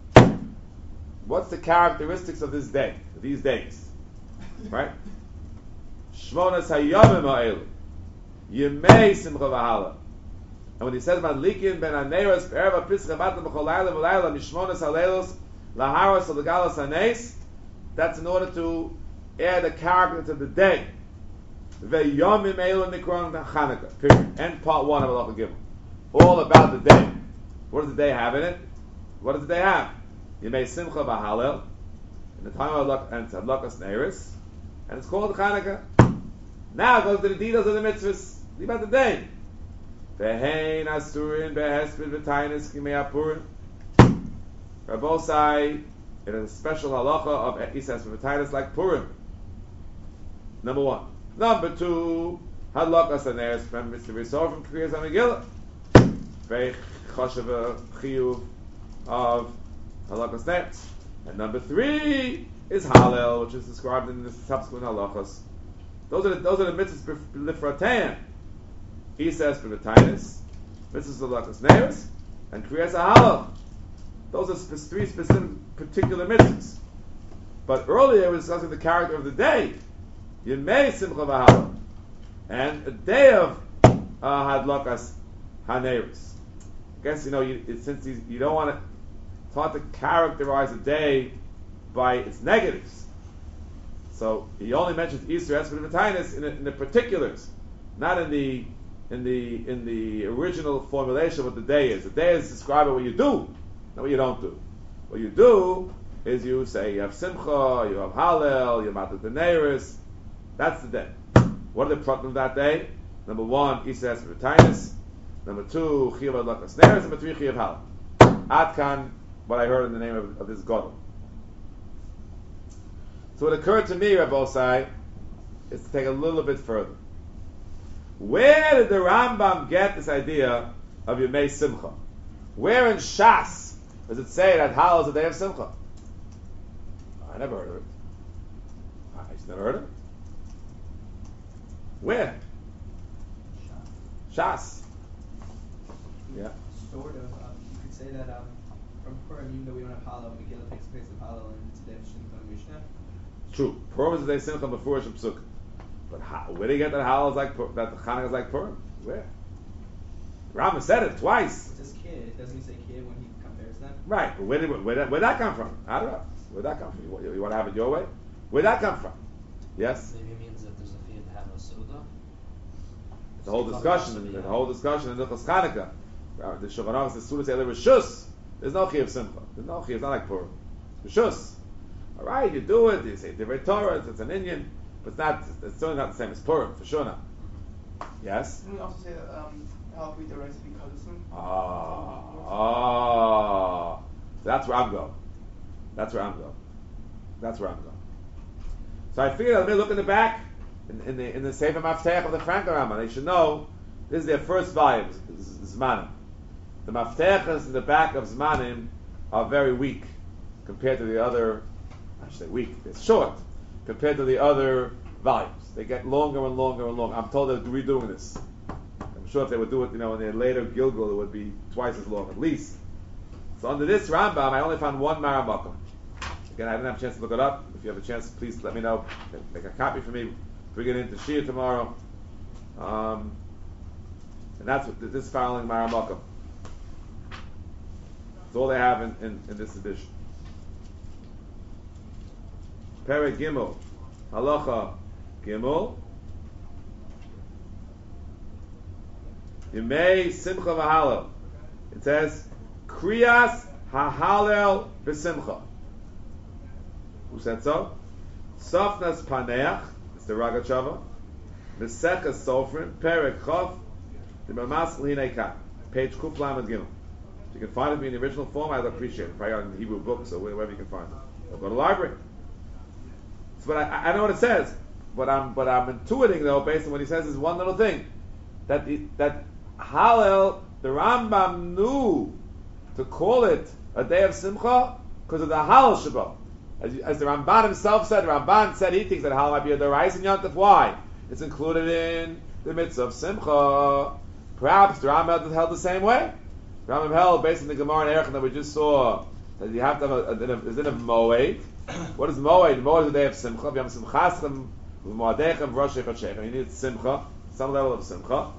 What's the characteristics of this day, of these days? Right? Shmonas hayamim ha'elu Yemei simcha v'hala. And when he says about likin ben aneros erev ha'pischa matam b'chol layla v'layla mishmonas ha'leilos laharos ha'legalos ha'neis, that's in order to add a character to the day. Ve'yamim elu nikron Chanukah. Period. End part one of Halacha Gimel. All about the day. What does the day have in it? What does the day have? Yemei simcha v'halel. In the time of and Hadlakas Neiris. And it's called Chanukah. Now it goes to the details of the mitzvahs. Leave out the day. Ve'hein asurin behesped v'tainis kimei apurim. Rabosai, it is a special halacha of Isas v'tainis like Purim. Number one. Number two, Hadlakas Haneres from Mitzvah Risor from Kriyas HaMegillah. Very choshev chiyuv of Hadlakas Haneres. And number three is Hallel, which is described in the subsequent halachas. Those are the, those are the mitzvahs b'lifratein. He says b'v'tainis, mitzvahs Hadlakas Haneres, and Kriyas HaHallel. Those are sp- three specific particular mitzvahs. But earlier we were discussing the character of the day. Yemei Simcha v'Halel, and a day of uh, Hadlakas Haneres. I guess you know you, it, since you, you don't want to It's hard to characterize a day by its negatives. So he only mentions Easter Esper V'Tainus in, in the particulars, not in the in the in the original formulation of what the day is. The day is describing what you do, not what you don't do. What you do is you say you have Simcha, you have Hallel, you have Matat Deneris. That's the day. What are the problem of that day? Number one, Easter Esper V'Tainus. Number two, Chiyuv Adlakas Neris. Number three, Chiyuv Hallel. Adkan, what I heard in the name of, of this Gadol. So what occurred to me, Rabbi Osai, is to take a little bit further. Where did the Rambam get this idea of Yemei Simcha? Where in Shas does it say that Hallel is the day of Simcha? I never heard of it. I just never heard of it. Where? Shas. Yeah. Sort of. Um, you could say that um, from Purim, even though we don't have Hallel, Megillah takes the place of Hallel, and it's a day of Shimcha and Mishnah. True. Purim is the day of Simcha before Shem Sukkah. But how, where do you get that Hallel is like Pur- that Chanukah is like Purim? Where? Rambam said it twice. It says kid. It doesn't say kid when he compares them. Right, but where did where that, where'd that come from? I don't know. Where'd that come from? You, you, you want to have it your way? Where'd that come from? Yes? Maybe it means that there's a fear to have a Suda. The whole discussion, the whole discussion in Hilchos Chanukah. Uh, The Shulchan Aruch says, "Students say there was shus." There's no chiyuv simcha. There's no chiyuv. It's not like Purim. It's shus. All right, you do it. You say Divrei Torah. It's, it's an Indian, but it's not. It's certainly not the same as Purim for sure. Not. Yes. Didn't we also say that um, Hallel we the rights because of them? Ah, ah. That's where I'm going. That's where I'm going. That's where I'm going. So I figured, let me look in the back, in, in the in the Sefer Mafteach of the Frankel Rambam. They should know this is their first volume, Z- Zmanim. The Mafteachas in the back of Zmanim are very weak compared to the other. I should say weak. It's short compared to the other volumes. They get longer and longer and longer. I'm told they're redoing this. I'm sure if they would do it, you know, in their later Gilgul, it would be twice as long at least. So under this Rambam, I only found one Maramakum. Again, I didn't have a chance to look it up. If you have a chance, please let me know. Make a copy for me. Bring it into Shia tomorrow. Um, and that's what this following Maramakum. That's all they have in, in, in this edition. Perek Gimel, Halacha Gimel. Yemei Simcha v'Hallel. It says Kriyas HaHallel b'Simcha. Who said so? Sofnas Paneach. It's the Ragachava. Mesechas Sofrim. Perek Chof. The Mamas L'Hinei Page Kuf Lamed Gimel. If you can find it in the original form, I'd appreciate it. Probably in the Hebrew books or wherever you can find it. Or go to the library. So, but I, I know what it says. But I'm but I'm intuiting though, based on what he says, is one little thing. That the, that Hallel, the Rambam knew to call it a day of Simcha because of the Hallel Shabbat. As, as the Ramban himself said, the Ramban said he thinks that Hallel might be a Dorais and Yontif. Why? It's included in the mitzvah of Simcha. Perhaps the Rambam held the same way. The Rambam held, based on the Gemara and Erech that we just saw, that you have to have a, a, a, a din of Moed. What is Moed? Moed is the day of Simcha. You have Simchaschem, Moadechem, Rosh Hashanah. You need Simcha, some level of Simcha.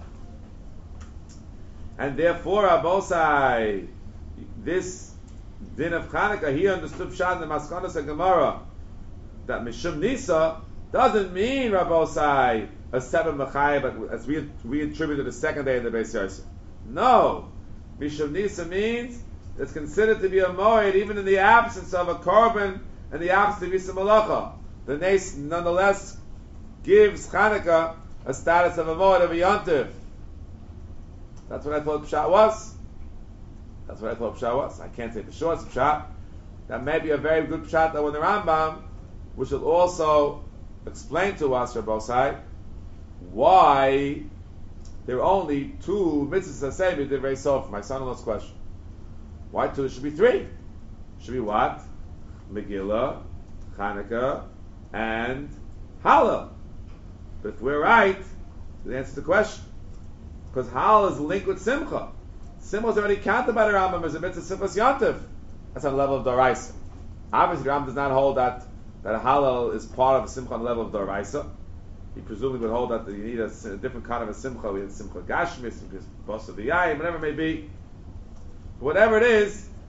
And therefore, Abosai, this din of Chanukah, he understood Pshat in the Maskonos and Gemara that Mishum Nisa doesn't mean, Rabosai, a seven Machai, but as we we attributed the second day of the Beis Yosef. No, Mishum Nisa means it's considered to be a Moed even in the absence of a korban and the absence of Yisra Malacha. The Nes nonetheless gives Chanukah a status of a Moed of a Yontif. That's what I thought Pshat was. That's what I thought Pshat was. I can't say for sure it's Pshat. That may be a very good Pshat though in the Rambam, which will also explain to us, Rabbosai, why there are only two mitzvahs that say B'divrei Sof. My son-in-law's question. Why two? There should be three. Should be what? Megillah, Chanukah, and Hallel. But if we're right, the answer to the question. Because Hallel is linked with Simcha. Simcha is already counted by the Rambam as a mitzvah Simchas Yontif. That's on the level of Doraisa. Obviously, the Rambam does not hold that that Hallel is part of a Simcha on the level of Doraisa. He presumably would hold that you need a, a different kind of a Simcha. We have Simcha Gashmis, Simcha Basa V'Yayim, whatever it may be. But whatever it is,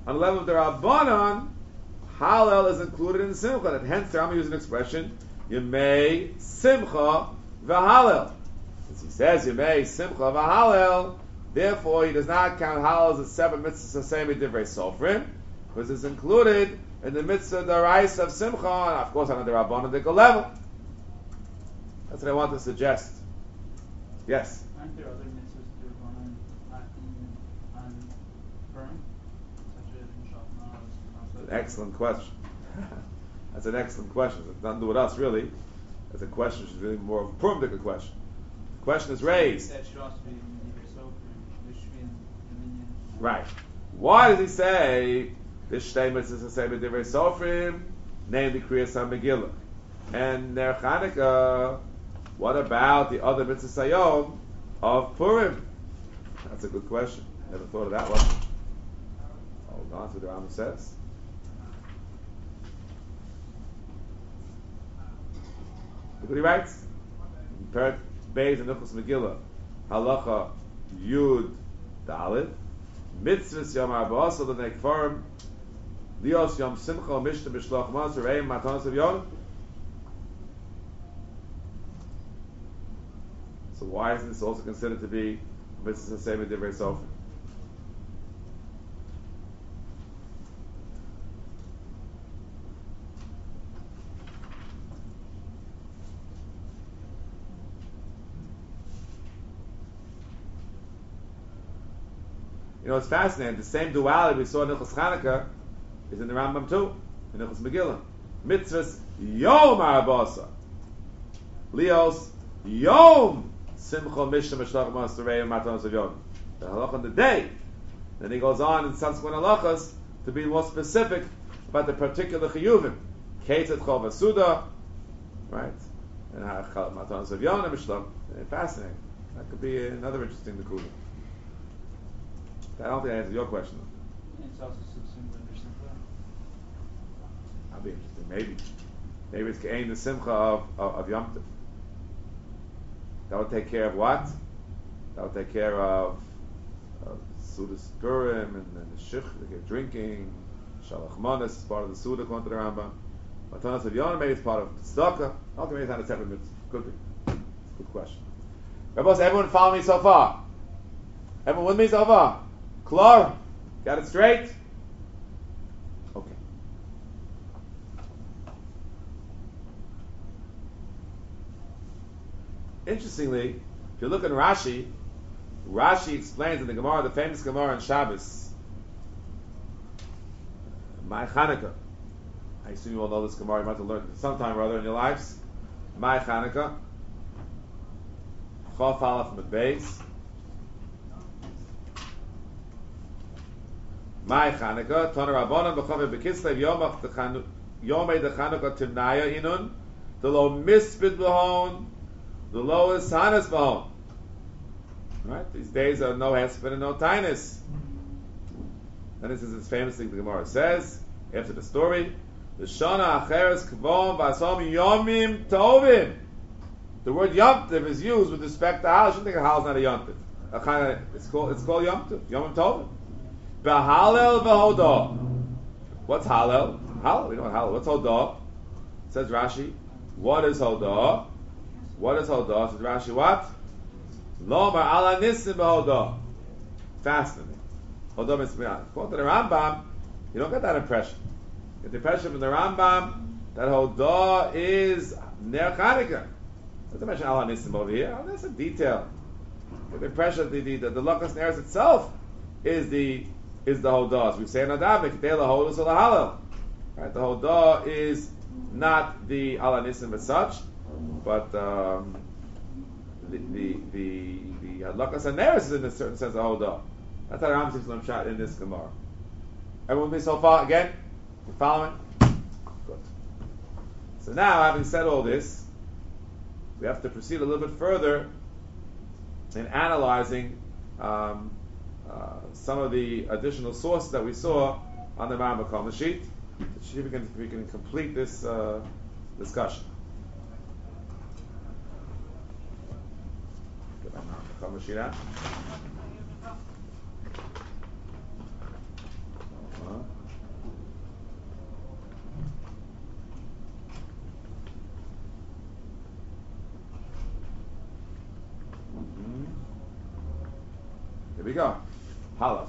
On the level of the Rabbanon, Hallel is included in Simcha, and hence the Rambam uses an expression, Yemei Simcha v'Hallel. Since he says Yemei Simcha v'Hallel, therefore he does not count Hallel as a separate mitzvah Sasemi Divrei Sofrim, because it's included in the mitzvah Darais of Simcha, and of course on the Rabbanon Dikka level. That's what I want to suggest. Yes? Aren't there other mitzvahs to run on, on, on Purim? Such as in Shulchan That's an excellent question. That's an excellent question. It's nothing to do with us, really. That's a question which is really more of a Purim Dikka question. The question is raised. That should also be in Divrei Sofrim, which should be in Dominion. Right. Why does he say this shtei mitzvahs is the same as Divrei Sofrim, namely Kriyas HaMegillah? And Ner Chanukah, what about the other mitzvahs Hayom of Purim? That's a good question. Never thought of that one. Hold on to what the Rambam says. Look what he writes. In Perek Beis and Nuchos Megillah, Halacha Yud Dalet, Mitzvahs Yom Arba'asa L'nei Kfarim, Lios Yom Simcha Mishta B'Shloch Mas Reim Matanos of Yonah. So why isn't this also considered to be mitzvah sasemi divrei sofrim? You know, it's fascinating. The same duality we saw in Hilchos Chanukah is in the Rambam too, in Hilchos Megillah. Mitzvahs Yom Arba'asa, Lios Yom Simcha Mishta Meshlach Masarei Matanos of Yonah. The halacha on the day. Then he goes on in subsequent halachas to be more specific about the particular chiyuvim. Ketzet Chol Vasuda, right? And Matanos of Yonah Mishlach. Fascinating. That could be another interesting nekuda. I don't think I answered your question though. And it's also subsumed under Simcha. That'd be interesting. Maybe. Maybe it's aimed the simcha of, of, of Yom Tov. That would take care of what? That would take care of, of Sudas Purim and, and the Shich, drinking, Shalach Manas is part of the Suda, according to the Rambam. Matanas of Yonah maybe it's part of Tzedakah. Okay, maybe it's not a separate mitzvah. Could be. It's a good question. Rabbi, everyone follow me so far? Everyone with me so far? Klar? Got it straight? Okay. Interestingly, if you look at Rashi, Rashi explains in the Gemara, the famous Gemara in Shabbos, My Chanukah. I assume you all know this Gemara, you might have learned it sometime or other in your lives. My Chanukah. Chof Aleph Mid Beis. My Chanukah. Tana Rabbanan B'Chove B'Kislev Yomei De Chanukah Timnaya Inun. The lo mispid b'hon. The low is Hanas b'hon. Right? These days are no hesped and no tainus. And this is this famous thing the Gemara says, after the story, the Shana Acheres Kvom V'Asom Yomim Tovim. The word Yom Tov is used with respect to Hal. You shouldn't think a Hal is not a Yom Tov. A kind of, it's called, it's called Yom Tov. Yomim Tovim. B'Halel V'Hodah. What's Halel? Halel. We know what Halel. What's Hodah? Says Rashi. What is Hodah? What is Hodah? Says Rashi. What? Lomar ala nisim b'Hodah. Fascinating. Hodah means according to the Rambam, you don't get that impression. You get the impression from the Rambam that Hodah is Ner Chanukah. Doesn't mention ala nisim over here. Oh, that's a detail. You get the impression that the the, the, the Lakas Neres itself is the is the Hodah. As we say in Adamik, Dei laHodos or laHalel. Right? The Hodah is not the ala nisim as such, but um, the the the the Lakas Neres is in a certain sense a Hodah. That's how Ram seems to shot in this Gemara. Everyone with me so far? Again, you following? Good. So now, having said all this, we have to proceed a little bit further in analyzing um, uh, some of the additional sources that we saw on the Rambam Kama sheet. To see if we can, if we can complete this uh, discussion. Get my Rambam Kama sheet out. Uh, we go. Halaf.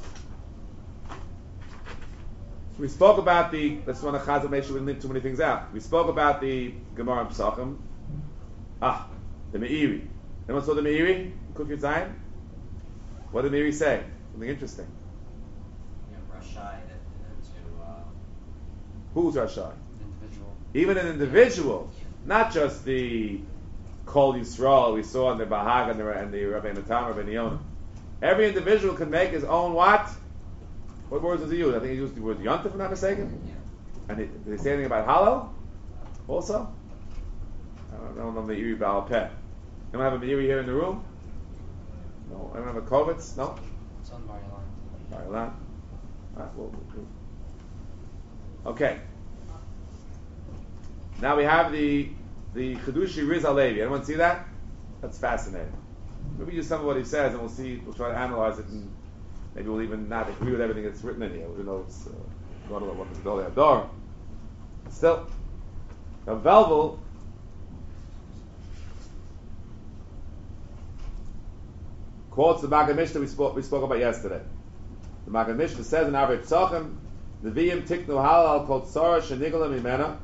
So we spoke about the, let's want to chazal, make sure we didn't leave too many things out. We spoke about the Gemara and Pesachim. Ah, the Meiri. Anyone saw the Meiri? Kuf Yud Zayin? What did the Meiri say? Something interesting. Yeah, Rashai that to uh, Who's Rashai? Individual. Even an individual, not just the Kol Yisrael we saw in the Bahag and the, and the Rabbi Natan, Rabbi Yonah. Every individual can make his own what? What words does he use? I think he used the word Yontif, if I'm not mistaken. yeah. And he, did he say anything about Halal? Also? I don't, I don't know the Meiri Baal Peh. Anyone have a Meiri here in the room? No. Anyone have a Kovitz? No? It's on Bar Ilan. Bar Ilan? Alright, we'll, we'll, we'll. Okay. Now we have the the Chedushi Riz Alevi. Anyone see that? That's fascinating. Maybe use some of what he says and we'll see, we'll try to analyze it and maybe we'll even not agree with everything that's written in here. We know it's going to what the Gedolei Hador. Still, a Velvel quotes the Maggid Mishnah we spoke, we spoke about yesterday. The Maggid Mishnah says in Arvei Pesachim, Nevi'im tiknu halal kol tzara shenigala mimena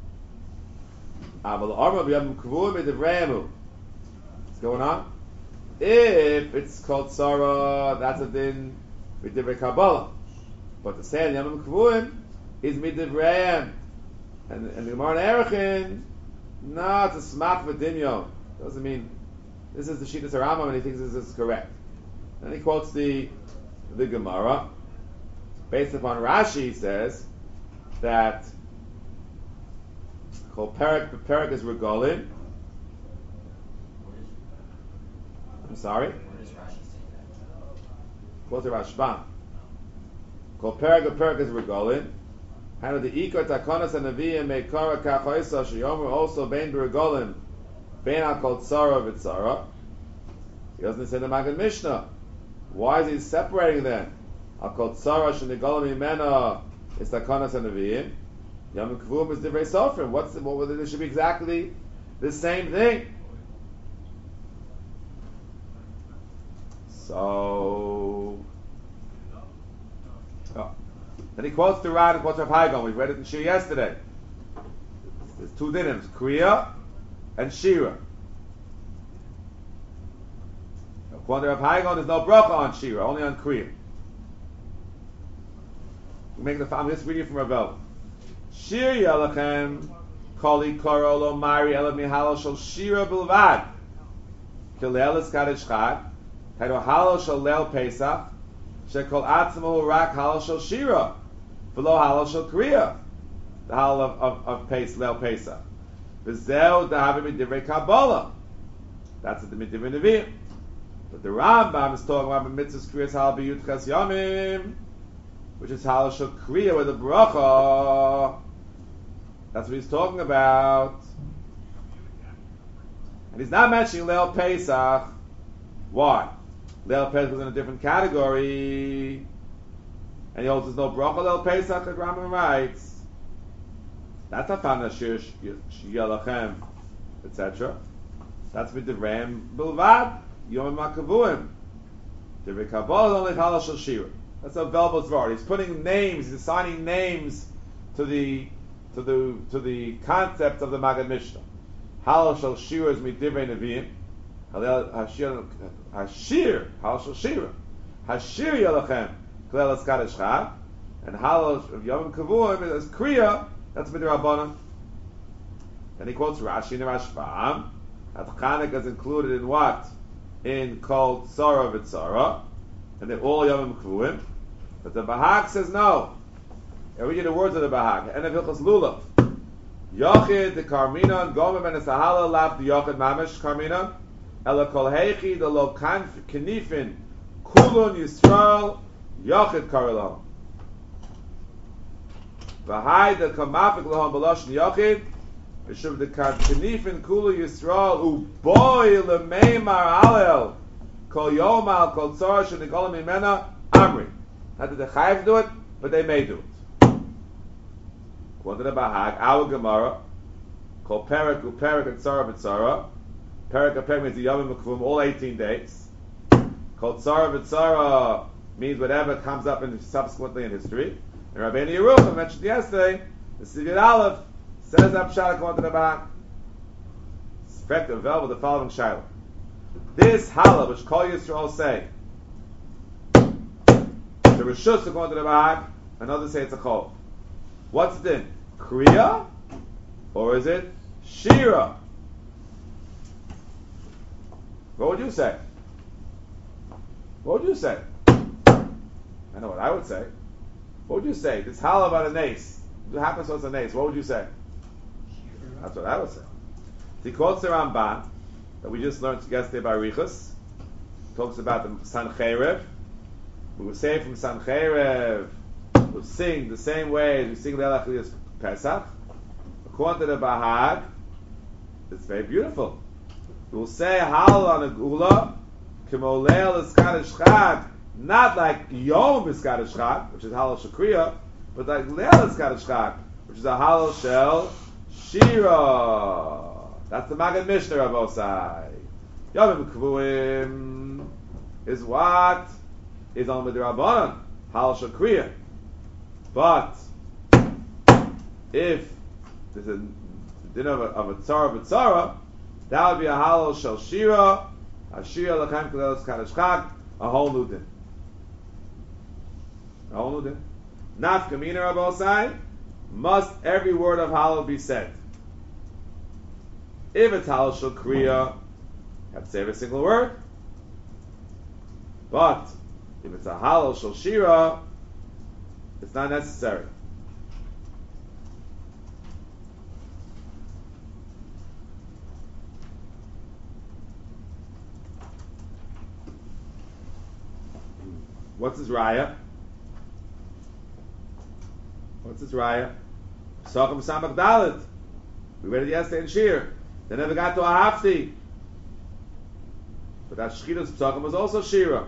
aval arma b'yam kvuim edivreimu. What's going on? If it's called tzara, that's a din midivrei Kabbalah. But to say yamim kvuim is midivreim. And, and the Gemara in Erechim, no, it's a smak v'dinyon. Doesn't mean this is the Shittas Rambam and he thinks this is correct. And he quotes the the Gemara. Based upon Rashi, he says that Kol Perek Perek is Regolim. I'm sorry? Where does Rashi say that? Quote the Rashbam. Kol Perek Perek is Regolim. How the Ikar Takonas and Nevi'im Meikara Kachoisa Sheyomer also Bein Beregolim Bein Al Kol Tzara V'Tzara. He doesn't say the Maggid Mishnah. Why is he separating them? Al Kol Tzara Shenigolim Imena is Takonas and Nevi'im. Yom Kivum is Divrei Sofrim. What's the, what it should be exactly the same thing. So, oh. Then he quotes the Rad and quotes Rav Hai Gaon. We read it in Shir yesterday. There's two dinim, Kriya and Shira. According to Rav Hai Gaon, there's no bracha on Shira, only on Kriya. We make the I'm just reading from Ravel. Shir Yalachem Koli Koro Lo Mari Ela Mihalo Shal Shira Bilvad Kilel Eskadish Chad Kaido Halo Shal Leil Pesach Shekol Atzmahu Rak Halo Shal Shira V'lo Halo Shal Kriya, the Halo of, of, of Pes, Leil Pesach V'zeu Dahavi Midivrei Kabbalah, that's the Midivrei Nevi'im. But the Rambam is talking about Mitzvahs Kriyas Hal B'Yud Ches Yomim, which is Halo Shal Kriya with the bracha. That's what he's talking about. And he's not mentioning Leil Pesach. Why? Leil Pesach was in a different category. And he holds there's no bracha Leil Pesach, like Rambam writes. That's not found in Shir Yalachem, et cetera. That's with the Ram Bilvad, Yom HaKavuim. The Kabbalah is only Halo Shal Shira. That's a Velbos Vard. He's putting names, he's assigning names to the to the to the concept of the Maggid Mishnah. Halo Shal Shira is Midivrei Nevi'im. Hashir Hashir Halo Shal Shira. Hashir Yalachem Klel Eskadish Chad. And Halo of Yom Kavuim is Kriya. That's Midrabanan. And he quotes Rashi and Rashbam. That Chanukah is included in what? In called Tzara V'Tzara. And they're all Yom Kavuim. But the Bahag says no. I read you the words of the Bahag. And of Hilchos Lulav. Yochid the Karmina Gomem and Sahala Lav the Yochid Mamish Karmina. Ela Kol Heichi the Lo Kanifin Kulun Yisrael Yochid Karilahom. V'hai the Kamafik Lahom B'Loshin Yochid V'shuv the Kanifin Kulu Yisrael U'boi L'meimar Alel Kol Yomal Kol Tzara Shenigolim Imena Amri. Not that the Chayiv do it, but they may do it. According to the Bahag, our Gemara, called Perek Uperek and Tzara B'Tzara. Perek Uperek means the Yom HaKavum, all eighteen days. Called Tzara V'Tzara means whatever comes up in subsequently in history. And Rabbeinu Yerucham mentioned yesterday, the Sivir Aleph says that Pshat according to the back. It's effective well with the following Shiloh. This Hala, which Kol Yisrael say, the Rishus according to the back, and others say it's a Chol. What's it in? Kriya? Or is it Shira? What would you say? What would you say? I know what I would say. What would you say? This Hala about a nace. What happens to us a nace? What would you say? That's what I would say. He quotes the Ramban that we just learned yesterday by Riches. Talks about the Sancherev. We would say from Sancherev, we'll sing the same way as we sing Leil HaChliyas Pesach. According to the Bahag, it's very beautiful. We will say Hal on a Gula, Kimo Leil Eskadish Chag, not like Yom Eskadish Chag, which is Halal Shakriya, but like Leil Eskadish Chag, which is a Halal Shel Shira. That's the Maggid Mishnah of Osai. Yom Kvuim is what is on the Rabbanan, Halal Shakriya. But if there's a dinner of a, of a tzara b'tzara, that would be a halal shel shira, a shira l'chaim kadelos kadosh chag, a whole new din. A whole new din. Nafka mina Rabbosai, must every word of halal be said. If it's halal shel kriya, you have to say every single word. But if it's a halal shel shira, it's not necessary. What's his raya? What's his raya? Pesachim Samach Dalet. We read it yesterday in Shir. They never got to a hafti. But that Shchiras Pesachim was also Shira.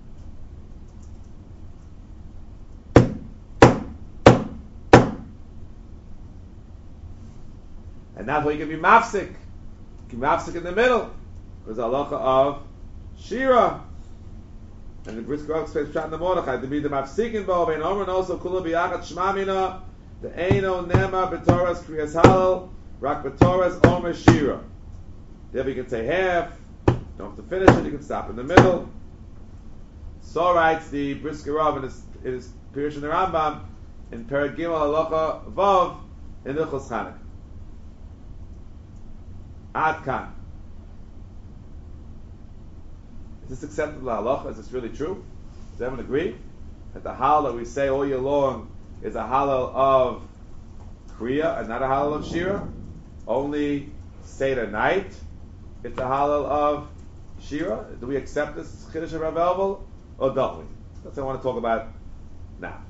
And that's why you can be mafsik. You can be mafsik in the middle. Because the halacha of Shira. And the Brisker Rav explains Pshat in the Mordechai, to be the mafsikin bo, bein omer also kula biyachat shmamina, the eino nema b'toras kriyas halal, rak b'toras omer shira. There we can say half, don't have to finish it, you can stop in the middle. So writes the Brisker Rav in his, in his Pirush in the Rambam, in Perek Gimel Halacha Vav, in Ilchos Chanukah. Ad kan. Is this acceptable halacha? Is this really true? Does everyone agree that the halal that we say all year long is a halal of kriya and not a halal of shira? Only Seder night it's a halal of shira. Do we accept this chiddush of Rav Elvel or don't we? That's what I want to talk about now.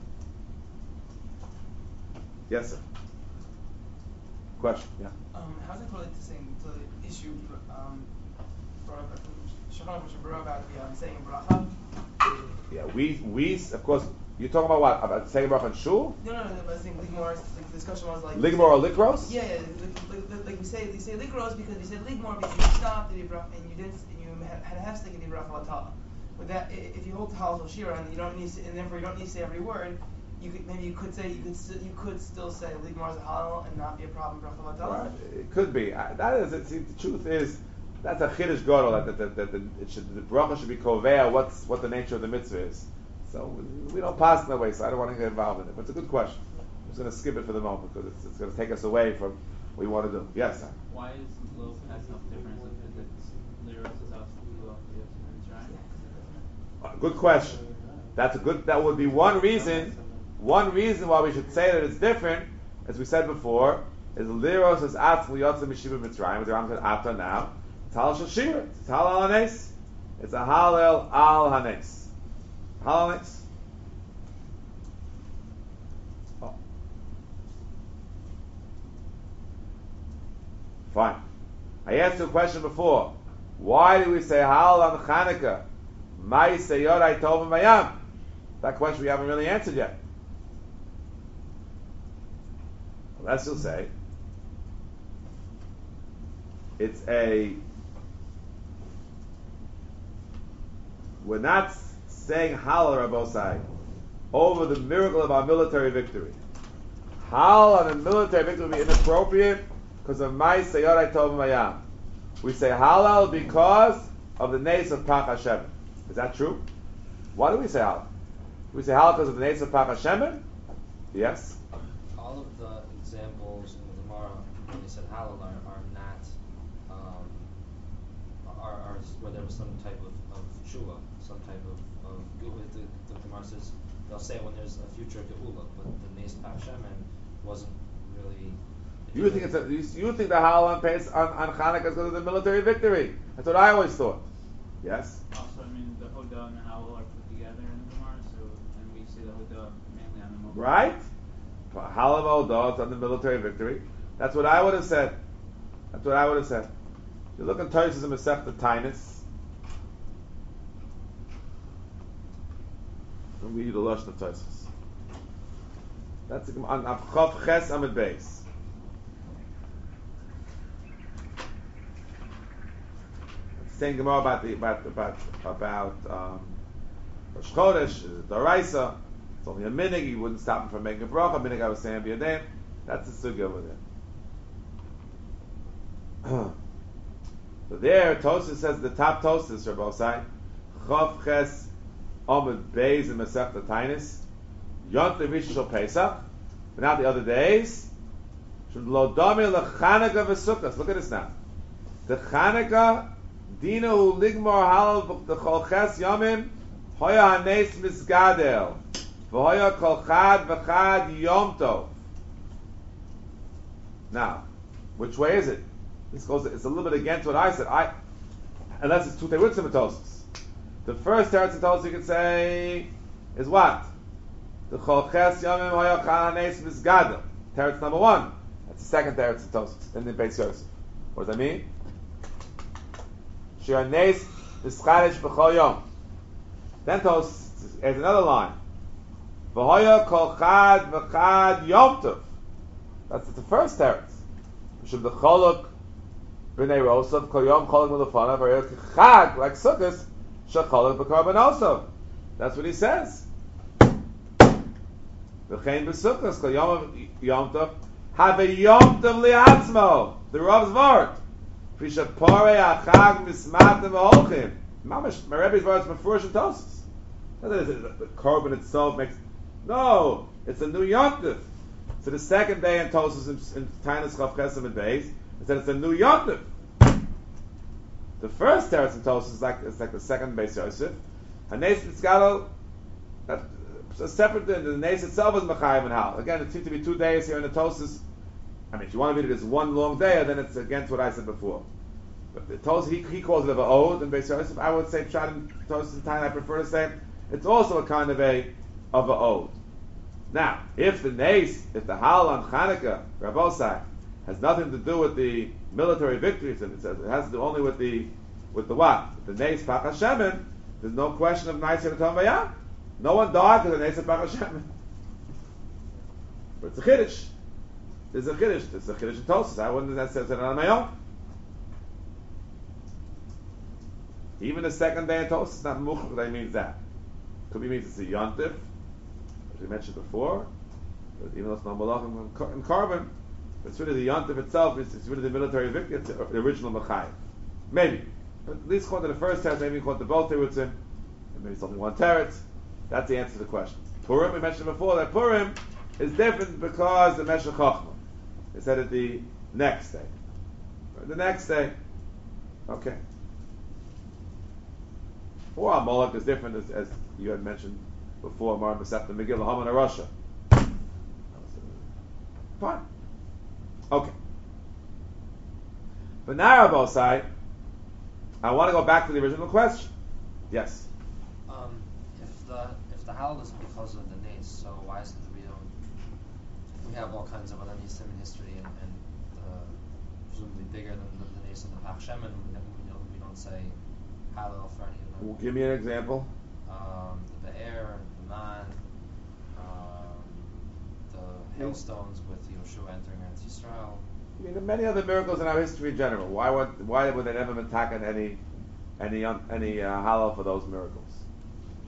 Yes, sir. Question? Yeah. Um, how does it relate to saying to the issue um, brought up from Shulchan Aruch Shebura about the um, saying bracha? Yeah, we we of course. You're talking about what? About saying bracha and shul? No, no, no. But I think Ligmor, like the discussion was like Ligmor or likros? Yeah, yeah. Like, like, like we say, they say likros because we said ligmor because you stopped and you bracha and you didn't, and you had, had a half stick and you bracha latala. With that, i- if you hold halal shira and you don't need, to, and therefore you don't need to say every word. You could maybe you could say you could st- you could still say ligmar is a halal and not be a problem bracha latala. Right. It could be. I, that is. It, see, the truth is that's a chiddush gadol that, that, that, that, that it should, the bracha should be kovea. What's what the nature of the mitzvah is. So we, we don't pass in that way. So I don't want to get involved in it. But it's a good question. I'm just going to skip it for the moment because it's, it's going to take us away from what we want to do. Yes, sir. Why is low has no difference if it's lyros is outside the Uh, good question. That's a good. That would be one reason. One reason why we should say that it's different, as we said before, is liros is atz liyotze mishiva mitzrayim. The Ram said ata now. It's halal shashir. It's halal hanes. It's a halal al hanes. Halal hanes. Oh. Fine. I asked you a question before. Why do we say halal on Chanukah? Mai seyorai tov mayam. That question we haven't really answered yet. Well, let's still say it's a we're not saying Halal Rabosai over the miracle of our military victory. Halal on a military victory would be inappropriate because of my Sayyadai Tov Mayam. We say Halal because of the nace of Pach Hashem. Is that true? Why do we say Halal? Do we say Halal because of the nace of Pach Hashem? Yes. All of the examples in the Gemara when they said halal are, are not um, are, are where there was some type of, of shula, some type of, of geula. The, the Gemara says they'll say when there's a future geula, but the Nes Hashem wasn't really. You think it's a, you, you think the halal on Pes on, on Hanukkah is because of the military victory? That's what I always thought. Yes. Also, I mean, the Hodah and the Halal are put together in the Gemara, so and we say the Hodah mainly on the Moed. Right? Halal Hodah on the military victory. That's what I would have said. That's what I would have said. You look at Tosis and Masechta Tainus. And we read the Lashon of Tosis. That's on Avchav Ches Amid Beis. Saying Gemara about the about about about um, Rosh Chodesh, Daraisa. It's only a minig. You wouldn't stop him from making a bracha. A minig I was saying b'yadayim. That's the sugya over there. So there, Tosas says the top Tosas Rabbosai Chav Ches Amud Beis and Masechta Tainus Yont Levish Shel Pesach. But now the other days, Lo Dami LeChanukah v'Sukkos. Look at this now. The Chanukah Dina hu ligmar halal b'chol ches yomim hoya hanes misgadel v'hoya kol chad v'chad yom tov. Now, which way is it? This goes. It's a little bit against what I said. I, unless it's two terutzim atosis. The first teretz atosis you could say is what? The chol ches yomim hoya chad hanes misgadel. Teretz number one. That's the second teretz atosis in the Beis Yosef. What does that mean? Shiranes Mischadish B'chol Yom. Then Tos adds another line. V'hoya kol chad v'chad Yom Tov. That's the first teretz. Mishum the Cholok B'nei Rosav kol Yom Cholok M'lefanav v'hoya chag like Sukkos shecholok b'korban also. That's what he says. V'chein b'Sukkos kol Yom Yom Tov have a Yom Tov li'atzmo. The Rav's word. Mamash, my Rebbe's words Mefurish and Tosas. The korban itself makes no. It's a new yontif. So the second day in Tosas in Tainus Chav Chesem and Beis, it said it's a new yontif. The first teretz in Tosas is like it's like the second Beis Yosef. Hanes Mitzgalo, that a separate. The Nes itself is Mechayiv and Hal. Again, it seems to be two days here in the Tosas. I mean, if you want to read it as one long day, then it's against what I said before. But the Tos, he, he calls it a ode and Beis Yosef. I would say Pshat and Tos and Tain. I prefer to say it's also a kind of a of a ode. Now, if the Nes, if the Hal on Chanukah, Rabbosai, has nothing to do with the military victories, and it says it has to do only with the with the what? With the Nes Pach Hashemen, there's no question of Nes Yom Vayam. No one died because the Nes Pach Hashemen. But it's a Chiddush. There's a Chiddush. There's a Chiddush in Tosas. I wouldn't necessarily say it on my own. Even the second day in Tosas is not Muchach. That means that. Could be means it's a Yontif, as we mentioned before. But even though it's not Malachim and Korban, it's really the Yontif itself. It's, it's really the military victory. It's the original Mechayiv. Maybe. But at least called to the first teretz, maybe called to both teretzim, and maybe something one teretz. That's the answer to the question. Purim, we mentioned before that Purim is different because the Meshech Chochmah. They said it the next day. The next day. Okay. Or Amalek is different, as, as you had mentioned before, Mar Masechta Megillah Haman Russia. Fine. Okay. But now, Rabosai, I want to go back to the original question. Yes. Um, if the if the halal is because of the nace, so why is it that we don't? We have all kinds of other nisim in history, and, and uh, presumably bigger than the, the nace of the Pach Shemen. We don't, we don't we don't say halal for any of them. Well, give me an example. Um, the Be'er, the Man, um, the hailstones with Yoshua entering Eretz Yisrael. I mean, there are many other miracles in our history in general. Why would why would they never attack any any any uh, halal for those miracles?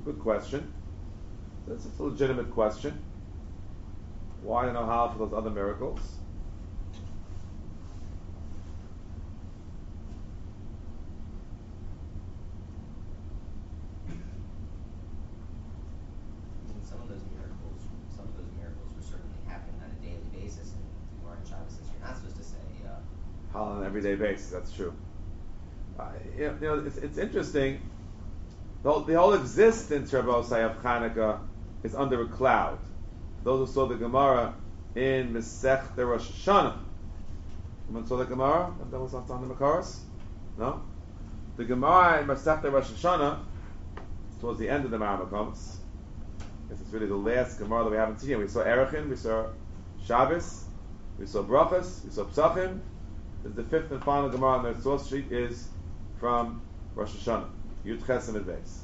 Good question. That's a legitimate question. Why no halal for those other miracles? I mean, some of those miracles, some of those miracles were certainly happening on a daily basis, and the Gemara in Shabbos says you're not supposed to say. Uh, Halal on an everyday basis. That's true. Uh, you know, it's, it's interesting. The whole, the whole existence, Rabbi Osai, of Hanukkah is under a cloud. Those who saw the Gemara in Masechta Rosh Hashanah. Anyone saw the Gemara? That was not on the Makaros? No? The Gemara in Masechta Rosh Hashanah, towards the end of the Maramakoms, this is really the last Gemara that we haven't seen yet. We saw Erechin, we saw Shabbos, we saw Brachas, we saw Psachim. The fifth and final Gemara on the source sheet is from Rosh Hashanah. Yud Ches Amid Beis.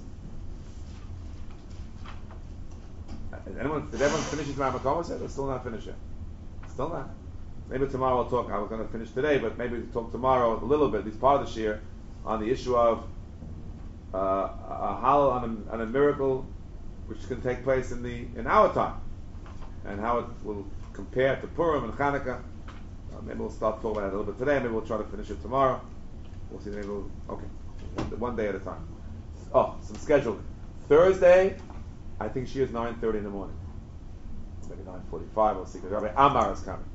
Anyone, did everyone finish his Maramakomas yet? Or still not finished yet? Still not. Maybe tomorrow we'll talk. I was going to finish today, but maybe we'll talk tomorrow a little bit, at least part of the year, on the issue of uh, a halal on a, on a miracle which can take place in the in our time, and how it will compare to Purim and Hanukkah. Uh, maybe we'll start talking about it a little bit today. Maybe we'll try to finish it tomorrow. We'll see. Maybe we'll okay, one day at a time. Oh, some scheduling. Thursday, I think she is nine thirty in the morning. Maybe nine forty-five. We'll see because Rabbi Amar is coming.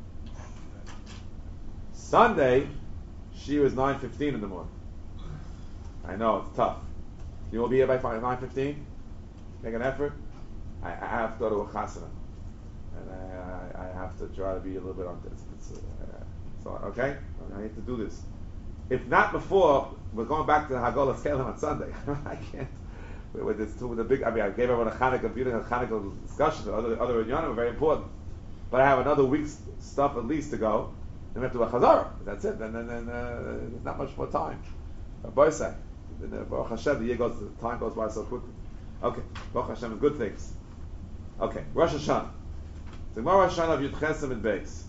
Sunday, she was nine fifteen in the morning. I know it's tough. You will be here by nine fifteen. Make an effort. I, I have to go to a chasana, and I, I, I have to try to be a little bit on this. It's, uh, so okay, I need to do this. If not before, we're going back to the Haggalah Skelem on Sunday. I can't. With this, with the big. I mean, I gave everyone a Hanukkah, beautiful Hanukkah discussion. The other other Inyanim are very important, but I have another week's stuff at least to go. Then we have to do a Chazara. That's it. And then, then uh, there's not much more time. Baruch Hashem, the year goes, the time goes by so quickly. Okay, Baruch Hashem, good things. Okay, Rosh Hashanah. The Gemara Rosh Hashanah of Yud Ches Amid Beis.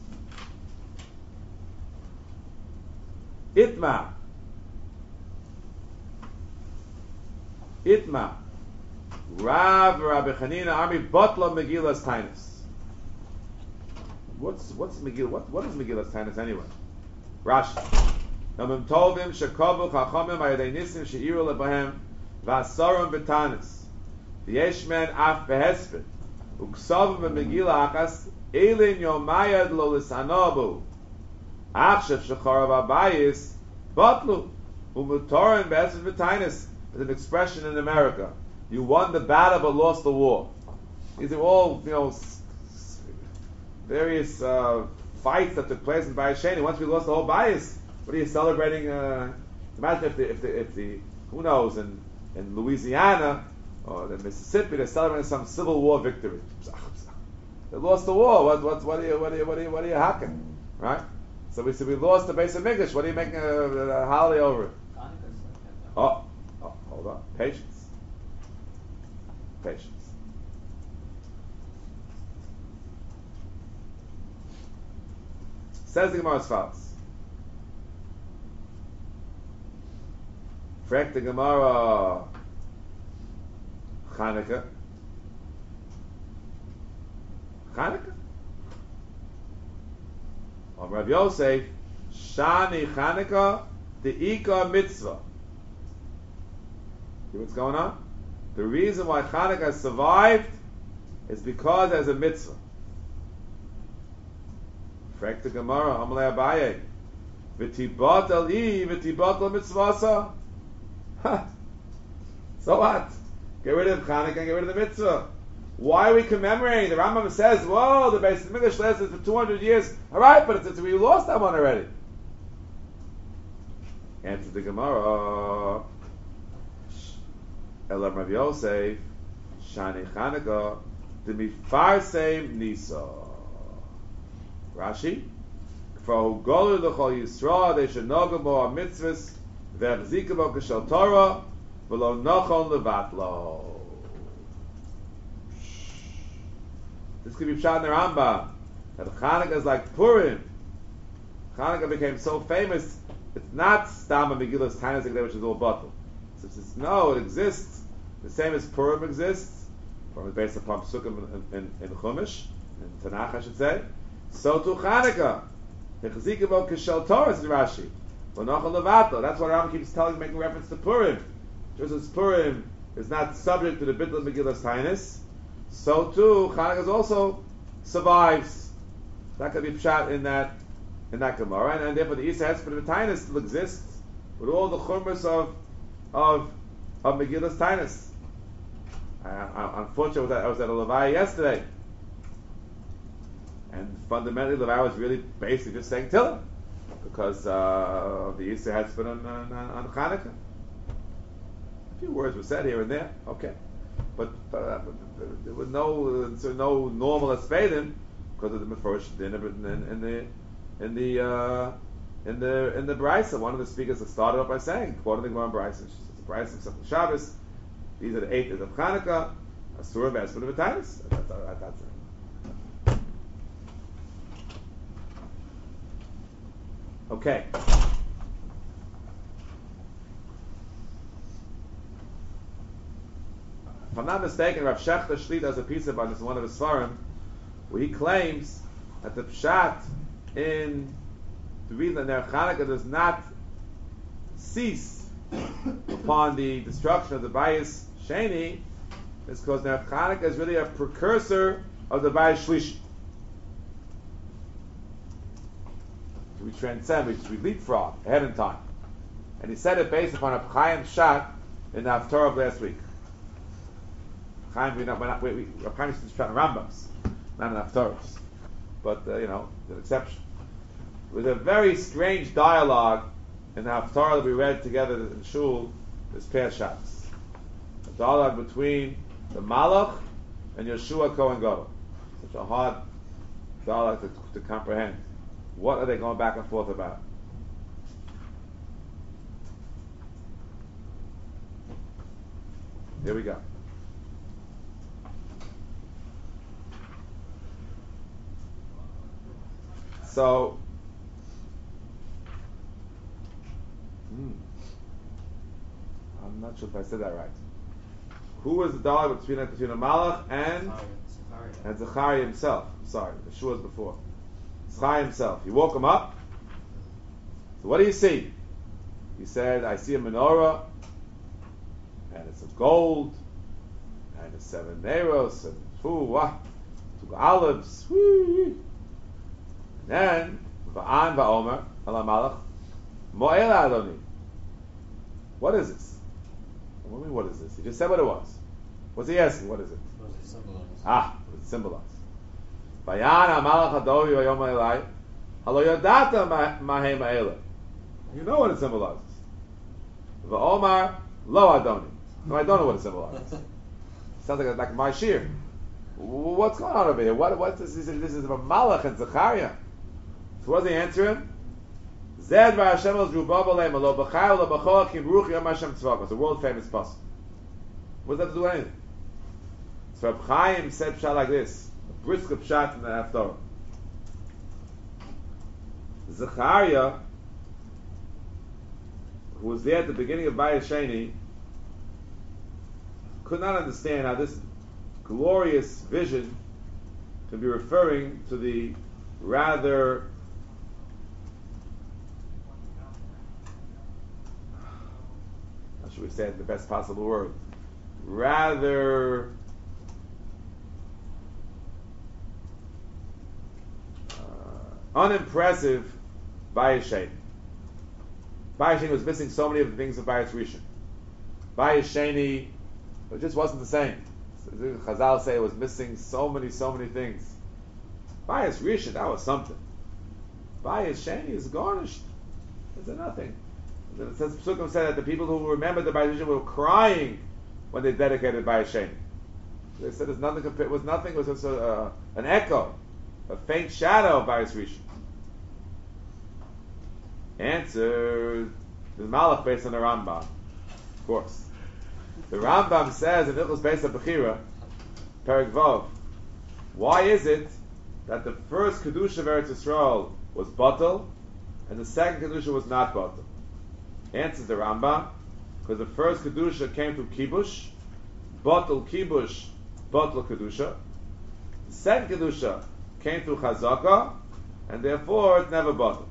Itma. Itma. Rav Rabbi Chanina Army Botla Megillas Tainus. What's what's Megillah? What what is Megillas Tainus anyway? Rashi. Namim Tovim Shekavu Chachamim Ayadei Nisim Sheiru Lebahem Vasarim Betanis. The Yeshman Af Behesped Uksavim Megillah Achas Elin Yomayad Lo Lisanobu Achshav Shecharav Abayis Botlu Umutorin Behesped Betanis is an expression in America. You won the battle but lost the war. These are all, you know, various uh, fights that took place in Bayis Sheni. Once we lost the whole Bayis, what are you celebrating? Uh, imagine if the, if the, if the, who knows, in, in Louisiana or in Mississippi, they're celebrating some Civil War victory. They lost the war. What, what, what are you, what are you, what are you, what are you hacking? Right? So we said we lost the base of English. What are you making a, a holiday over it? Oh, oh, hold on. Patience. Patience. Says the Gemara as follows. Frek the Gemara Chanukah. Chanukah? On Rav Yosef, Shani Chanukah, the Ika Mitzvah. See what's going on? The reason why Chanukah survived is because there's a mitzvah. Frek the Gemara, Amalei Abaye, v'tibat al I, v'tibat al mitzvasa. So what? Get rid of Chanukah and get rid of the mitzvah. Why are we commemorating? The Rambam says, whoa, the Beis Hamikdash lasted for two hundred years. All right, but it's, it's, we lost that one already. Answer the Gemara. Elam Rav Yosef, Shani Chanukah, the mifarsem nisa. Rashi, for Golu l'chol Yisrael, they should know more mitzvahs, ve'achzika bo k'shel Torah, v'lo nochon levatlo. This could be pshat in the Rambam that Chanukah is like Purim. Chanukah became so famous. It's not Stam Megillas Tainus which is all bottle. So it's, no, it exists The same as Purim exists, Purim is based upon Psukim in, in, in Chumash, in Tanakh I should say, so too Chanukah. Hechzikavo kishel Torah, says Rashi. V'nochel levato. That's what Rambam keeps telling, making reference to Purim. Just as Purim is not subject to the Bittul Megillas Taanis, so too Chanukah also survives. That could be pshat in that in that Gemara, and, and therefore the Isa Hesped of Taanis still exists with all the chumras of of of Megillas Taanis. I, I, unfortunately, I was at a Levi yesterday, and fundamentally Levi was really basically just saying Tillah, because uh, the Isa Hesped on, on, on Chanukah. A few words were said here and there, okay, but uh, there was no uh, so no normal Espedim because of the Mefurish dinner in, in the in the uh, in the in the Brisa. One of the speakers that started off by saying, quoting the Gemara Brisa, she says the Brisa of Sefton Shabbos. These are the eight days of Chanukah. Asura v'Esper v'Tainis. That's that's that's it. Okay. If I'm not mistaken, Rav Shechter Shlit has a piece about this in one of his Svarim, where he claims that the pshat in the reason that Ner Chanukah does not cease upon the destruction of the Bayis Sheni is because Ner Chanukah is really a precursor of the Bayis Shlishi. We transcend, we, we leapfrog ahead in time. And he said it based upon a Chaim Shat in the Haftarah of last week. Chaim, we're not, we're not, we, we, Chaim used to try in Rambams, not in Haftarahs. But, uh, you know, an exception. It was a very strange dialogue in the Haftarah that we read together in Shul this past Shabbos. A dialogue between the Malach and Yeshua Kohen Gadol. Such a hard dialogue to, to comprehend. What are they going back and forth about? Here we go. So, hmm, I'm not sure if I said that right. Who was the dialogue between between a Malach and Zechariah. and Zechariah himself? I'm sorry, Yeshua was before. Zechariah himself. He woke him up. So what do you see? He said, I see a menorah, and it's of gold, and it's seven neros, and two, what? Two olives. Whee. And then, Va'an Va'omer, Ala Malach, Mo'ela Adoni. What is this? What do you mean, what is this? He just said what it was. What's he asking? What is it? What does it symbolize? Ah, what does it symbolize? Vayan HaMalach Adori Vayom Elai, Halo Yodata Mahem Ha'ela. You know what it symbolizes. Va'omar Lo Adoni. No, I don't know what it symbolizes. Sounds like, like my shir. What's going on over here? What, what's this? This is, this is a Malach and Zechariah. So what does he answer him? Zed v'Hashem el Zerubabel lo b'chai lo b'choach kim ruch yom Hashem tzvakos. A world famous pasuk. What does that have to do with anything? So Reb Chaim said pshat like this. A brisk pshat in the Haftarah. Zechariah, who was there at the beginning of Bayis Sheni, could not understand how this glorious vision can be referring to the rather how should we say it in the best possible word? Rather uh, unimpressive Bayis Sheni. Bayis Sheni was missing so many of the things of Bayis Rishon. Bayis Sheni, it just wasn't the same. Chazal say it was missing so many, so many things. Bayis Rishon, that was something. Bayis Sheni is garnished. It's a nothing. It says Psukim said that the people who remembered the Bayis Rishon were crying when they dedicated Bayis Sheni. They said it's nothing. It was nothing. It was just a, uh, an echo, a faint shadow of Bayis Rishon. Answer: the Malach based on the Rambam, of course. The Rambam says in Ilchos Beis HaBechira, Perek Vav, why is it that the first Kedusha of Eretz Yisrael was Batal, and the second Kedusha was not Batal? Answers the Rambam, because the first Kedusha came through Kibush, Batul Kibush, Batul Kedusha. The second Kedusha came through Chazaka, and therefore it's never Batul.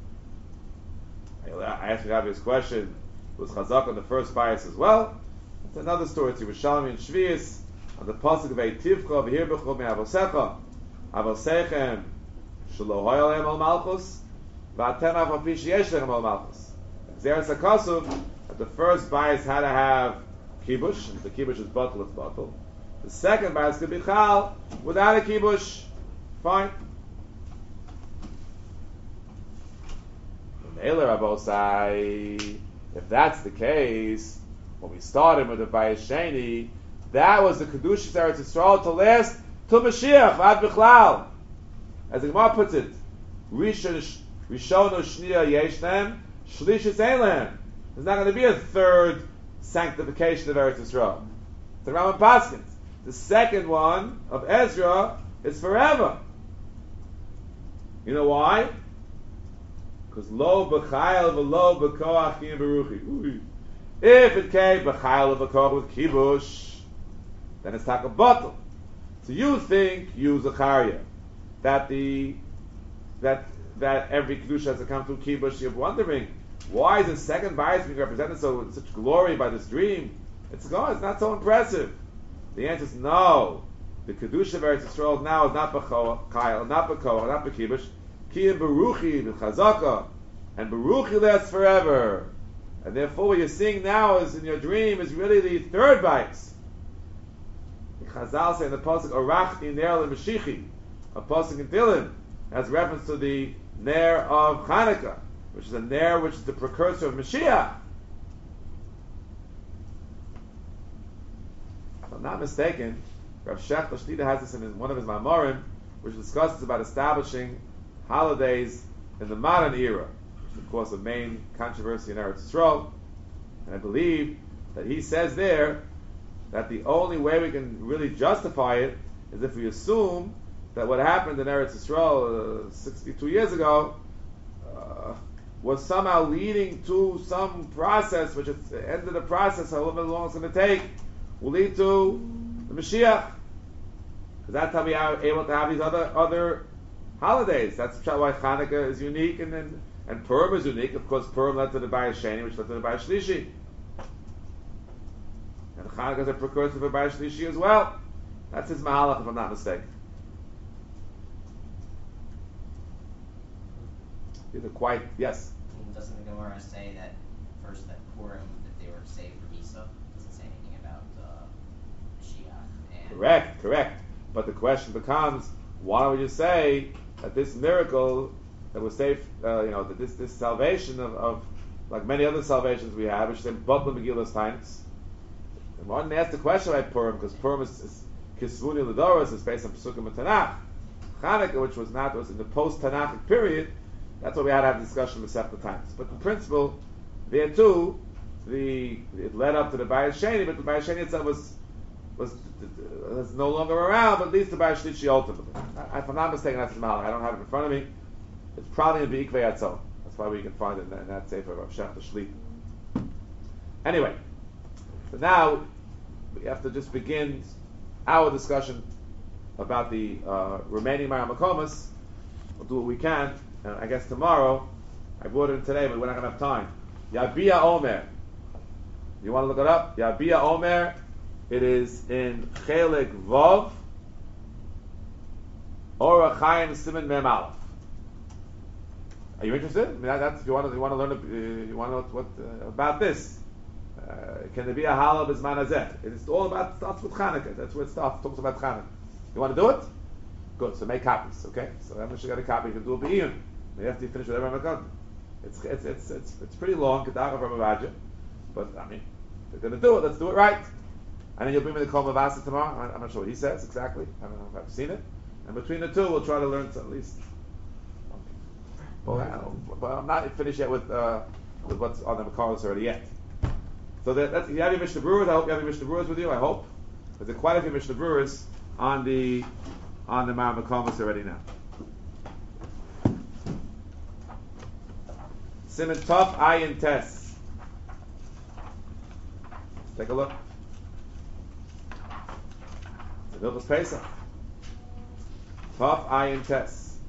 I asked you the obvious question, was Chazaka in the first bias as well? It's another story. It's Yerushalmi and Shvius, on the pasuk of Eitivcha, V'hir b'chol me'avosecha, avosechem, shelo hoyal em al malchus, v'atem af al pi sheyesh lechem al malchus. Xeris HaKasuv, that the first bias had to have kibush, and if the kibush is batal, it's batal. The second bias could be chal, without a kibush. Fine. Eiler Rabosai, if that's the case, when we started with the bias sheni, that was the Kedushas Eretz Yisrael to last till Mashiach, Ad Bichlal. As the Gemara puts it, Rishon Rishonu Shniya Yeshnem, Shlishis Eilehem. There's not going to be a third sanctification of Eretz Yisrael. The Rambam Paskins. The second one of Ezra is forever. You know why? Because lo b'chayil v'lo b'koach ki beruchi. If it came b'chayil v'koach with kibush, then it's taka bottle. So you think, you Zachariah, that the that that every kedusha has to come through kibush. You're wondering why is the second bias being represented so with such glory by this dream? It's gone. It's not so impressive. The answer is no. The kedusha of Eretz Yisrael now is not b'chayil, not b'koach, not b'kibush. Ki beruchi b'chazaka, and beruchi lasts forever. And therefore, what you're seeing now is in your dream is really the third bias. Chazal say in the pasuk Orachti Ner LeMashichi, a pasuk in Tehillim, has reference to the Ner of Hanukkah, which is a Ner which is the precursor of Mashiach. If I'm not mistaken, Rav Shech Shlita has this in his, one of his Mamorim, which discusses about establishing holidays in the modern era, which is of course a main controversy in Eretz Yisrael. And I believe that he says there that the only way we can really justify it is if we assume that what happened in Eretz Yisrael uh, sixty-two years ago uh, was somehow leading to some process, which at the end of the process, however long it's going to take, will lead to the Mashiach. Because that's how we are able to have these other other holidays. That's why Hanukkah is unique, and and, and Purim is unique. Of course, Purim led to the Bayis Sheni, which led to the Bayis Shlishi. And Hanukkah is a precursor for Bayis Shlishi as well. That's his Mahalach, if I'm not mistaken. These are quite, yes? Doesn't the Gemara say that first that Purim, that they were saved from Esau? Doesn't say anything about uh, Mashiach and... Correct, correct. But the question becomes, why don't we just say that this miracle that was saved, uh, you know, that this this salvation of, of like many other salvations we have, which is in Butler Megillas times. And one asked the question about Purim, because Purim is, is Kisvuni L'Doros, is based on Pesukim and Tanakh. Chanukah, which was not, was in the post-Tanakhic period, that's what we had to have a discussion with separate times. But in principle, there too, the it led up to the Bayis Sheni, but the Bayis Sheni itself was was was no longer around, but at least the Bayis Shlishi ultimately. I, if I'm not mistaken, that's the Mahalach. I don't have it in front of me. It's probably in V'ikvei Yatzon. That's why we can find it in that, in that Sefer of Shech Shli. Anyway, so now we have to just begin our discussion about the uh, remaining Mara Makomas. We'll do what we can. And I guess tomorrow, I brought it in today, but we're not going to have time. Yabia Omer. You want to look it up? Yabia Omer. It is in Chelik Vov, Orach Chaim Siman Mem Aleph. Are you interested? I mean, that, that's, you want to you want to learn uh, you want to know what, what uh, about this? Uh, can there be a halal b'zman hazeh? It's all about, it starts with Chanukah. That's where it starts. Talks about Chanukah. You want to do it? Good. So make copies. Okay. So I'm sure you got a copy. You can do a b'iyun. Maybe after you finish whatever I'm going to do. It's it's it's it's it's pretty long. Kedara from Avaja, but I mean, if you're going to do it, let's do it right. And then you'll bring me the Kol Mavasa tomorrow. I'm, I'm not sure what he says exactly. I don't know if I've seen it. And between the two, we'll try to learn some, at least. Well, I, but I'm not finished yet with uh, with what's on the Makaros already yet. So that, that's, you have your Mishnah Brewers. I hope you have your Mishnah Brewers with you. I hope. There's quite a few Mishnah Brewers on the on the Mount Makaros already now. Simon Tov Ayin Tes. Take a look. The Hilchos Pesach. Tov Ayin Tes.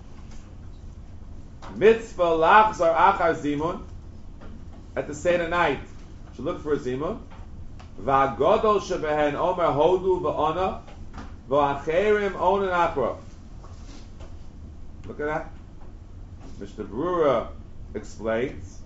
Mitzvah lachzor achar zimun. At the Seder night, should look for a zimun. Va'godol shebehen omer hodu va'ona va'acherim onen akrov. Look at that. Mister Brura explains.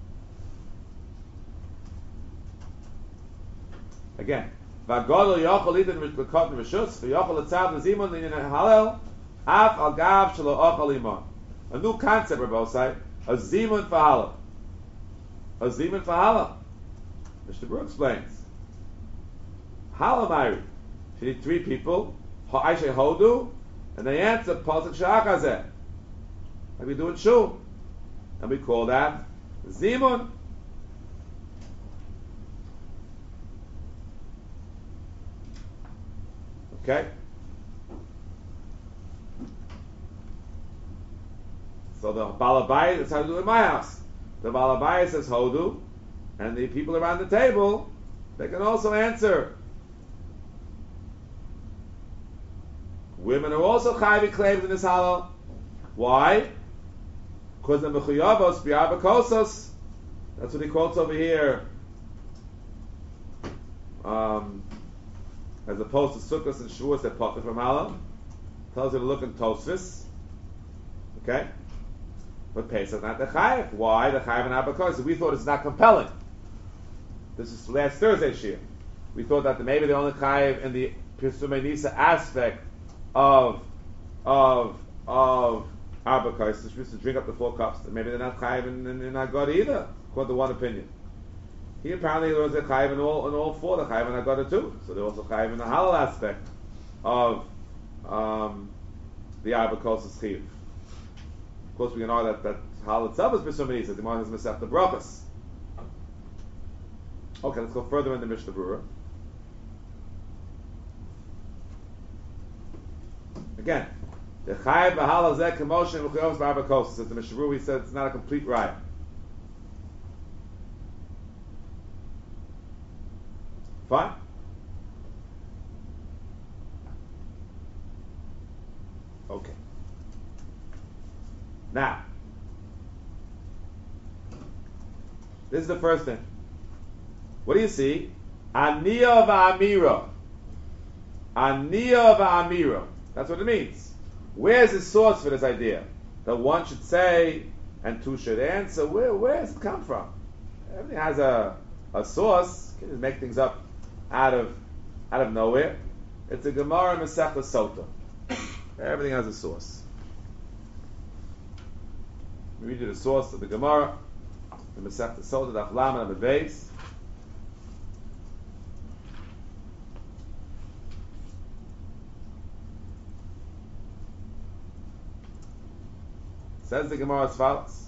Again, Va'godol yochol idin l'kot v'shus v'yochol l'tzav l'zimun l'inin halel af al gav shelo ochol imon. A new concept, Rabbosai, a zimun for halal. A zimun for halal. Mister Brura explains. Halal Mayri. You need three people. Ha'aishe hodu, and they answer Pasuk Sha'achazeh. Like we do in Shul. And we call that Zimun. Okay? So the Balabai, that's how to do it in my house. The Balabai says Hodu, and the people around the table, they can also answer. Women are also chayvi claims in this halal. Why? Because the mechuyavos bi'arba kosos. That's what he quotes over here. Um, as opposed to sukkos and shuas that potter from halal. Tells you to look in Tosfos. Okay? But Pesach not the chayiv. Why? The chayiv and arba kosos. We thought it's not compelling. This is last Thursday's shir. We thought that maybe the only chayiv in the Pirsumei Nisa aspect of of of Arba Kais, they're supposed to drink up the four cups. Maybe they're not chayiv and they're not God either, according to one opinion. He apparently was a chayiv in all in all four, the chayiv and Agada too. So they're also chayiv in the halal aspect of um, the Arba Kais chiv. Of course, we can know that that halal itself is Pirsumei Nisa. The Gemara has Masech the brachas. Okay, let's go further in the Mishnah Brura. Again, the chayiv b'halal zeh k'moshe v'chuyavos b'arba kosos. Says the Mishnah Brura, he said it's not a complete right. Fine. Okay. Now, this is the first thing. What do you see? Aniya v'amira. Aniya v'amira. That's what it means. Where's the source for this idea? That one should say and two should answer. Where where does it come from? Everything has a, a source. You can just make things up out of out of nowhere. It's a Gemara Masechta Sota. Everything has a source. We read you the source of the Gemara, the Masechta Sota, the Aflam and the base. Says the Gemara as follows.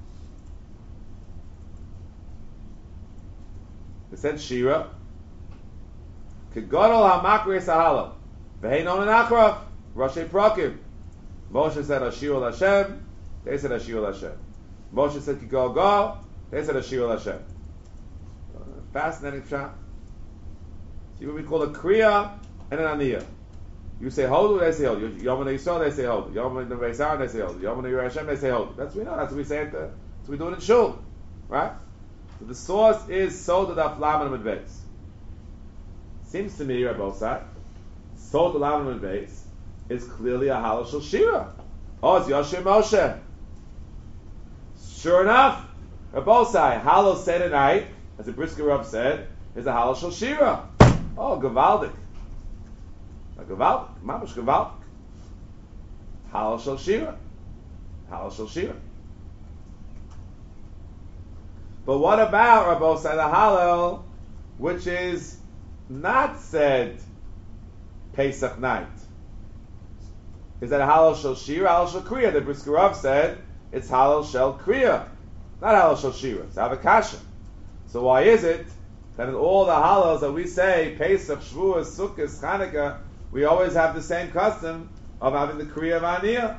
It said Shira. Kegodol hamakri sahala. V'heinon anachrav. Rashi Prakim. Moshe said Ashir Hashem. They said Ashir Hashem. Moshe said Kigolgol. They said Ashir Hashem. Uh, fascinating shot. See what we call a Kriya and an Aniyah. You say Hodu, they say Hodu. Yom Yisrael, they say Hodu. Yom Beisar, they say Hodu. Yom Hashem, they say Hodu. That's what we know. That's what we say it. That's what we do it in Shul, right? So the source is Soda Daf Laman Medbeis. Seems to me, Rabbi Osai, Soda Laman Medbeis is clearly a halal shel Shira. Oh, it's Yoshir Moshe. Sure enough, Rabbi Osai, halal Seder night, as the Brisker Rav said, is a halal shel Shira. Oh, Gavaldik. Gavaldik, mamash gavaldik. Halal shel Shira. Halal shel Shira. But what about Rabbi Osai the halal, which is not said Pesach night? Is that halal shel Shira, halal shel Kriya? The Brisker Rav said it's halal shel Kriya, not halal shel Shira. It's avakasha. So why is it that in all the halals that we say Pesach, Shavuos, Sukkot, Chanukah, we always have the same custom of having the Kriya of Aniyah?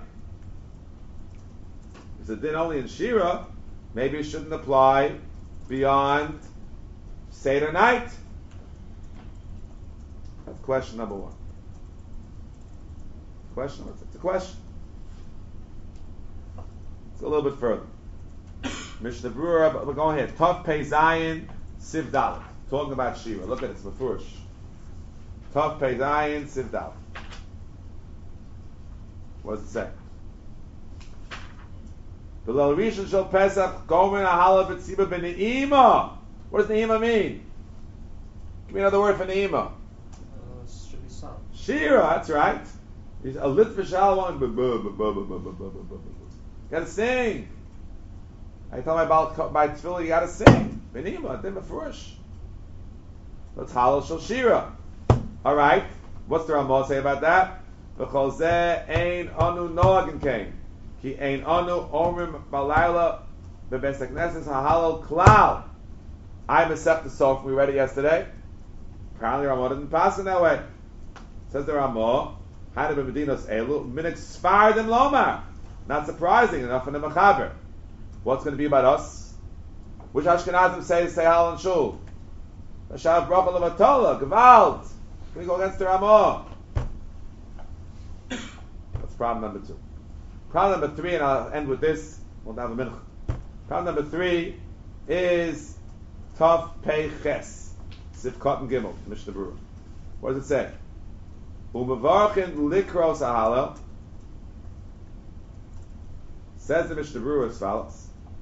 If it did only in Shira, maybe it shouldn't apply beyond Seder night. That's question number one. Question? It's a question. Let's go a little bit further. Mishnah Berurah, we're going here. Tov Pei Zayin Siv Dalet. Talking about Shira. Look at it, it's Mefurish. Tov Pei Zayin Siv Dalet. What does it say? B'lel Rishon Shel Pesach Gomer Ahala B'tziba B'ne'ima. What does Ne'ima mean? Give me another word for Ne'ima. Uh, should be some. Shira, that's right. He's a lit for Shalom. Gotta sing. I tell my about by tefillah, you gotta sing. Benima, dim mefurish. That's halal shel shira. All right. What's the Ramah say about that? Because zeh ein anu noagin came. Ki ein anu omrim balayla bebeis hakneses hahalal klal. I mesech the sof. We read it yesterday. Apparently Ramah didn't pass it that way. Says the Ramah. Hana b'medinos elu minik sfardim lomar. Not surprising enough in the mechaber. What's going to be about us? Which Ashkenazim say say Hal and Shul? Hashav Bracha Levatola, Gewalt. Can we go against the Ramah? That's problem number two. Problem number three, and I'll end with this. We'll have a minute. Problem number three is Tav Pei Ches Sivkot and Gimel, Mishnah Berurah. What does it say? Umevarchin Likros Ahalel. Says the Mishnah Berurah as follows.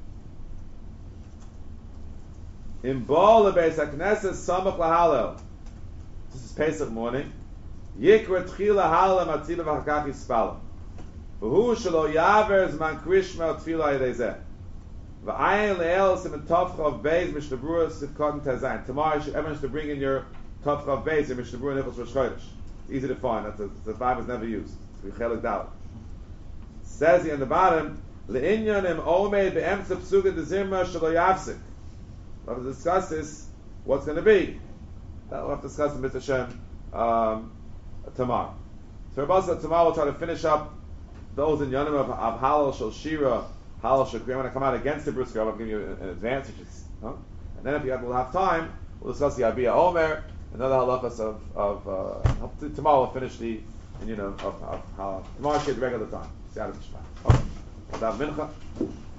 In Baal Beis HaKnesses Samach LaHalel. This is Pesach morning. Yikra Tchila Halel Matzilah V'Hakach Yispala. V'hu Shelo Yaver Zman Krishma Tfila Yedezeh. V'ayin Le'el Sim Tovchav Beis Mishnah Berurah Sivkot Tezayin. Tomorrow everyone should bring in your Tovchav Beis and Mishnah Berurah Nichos Rosh Chodesh. It's easy to find. That's a, the Bible is never used. It's Chelik Dalet. Says here on the bottom, Le'inyanim Omeid Be'emtza Psuga Dezirma Shelo Yavsik. We'll have to discuss this, what's going to be. That we'll have to discuss in Mitzvah Shem um, tomorrow. So Rabbi said tomorrow we'll try to finish up those in Yonim of, of Halal Shel Shira, Halal Shel Kriya. I'm going to come out against the Brisker. I'll give you an, an advance, which is, huh? And then if you have, we'll have time, we'll discuss the Abiyah Omer, another halachas of, of uh, tomorrow we'll finish the, you know, of, of Halal. Tomorrow should be regular time. See how to Okay. We'll have Mincha.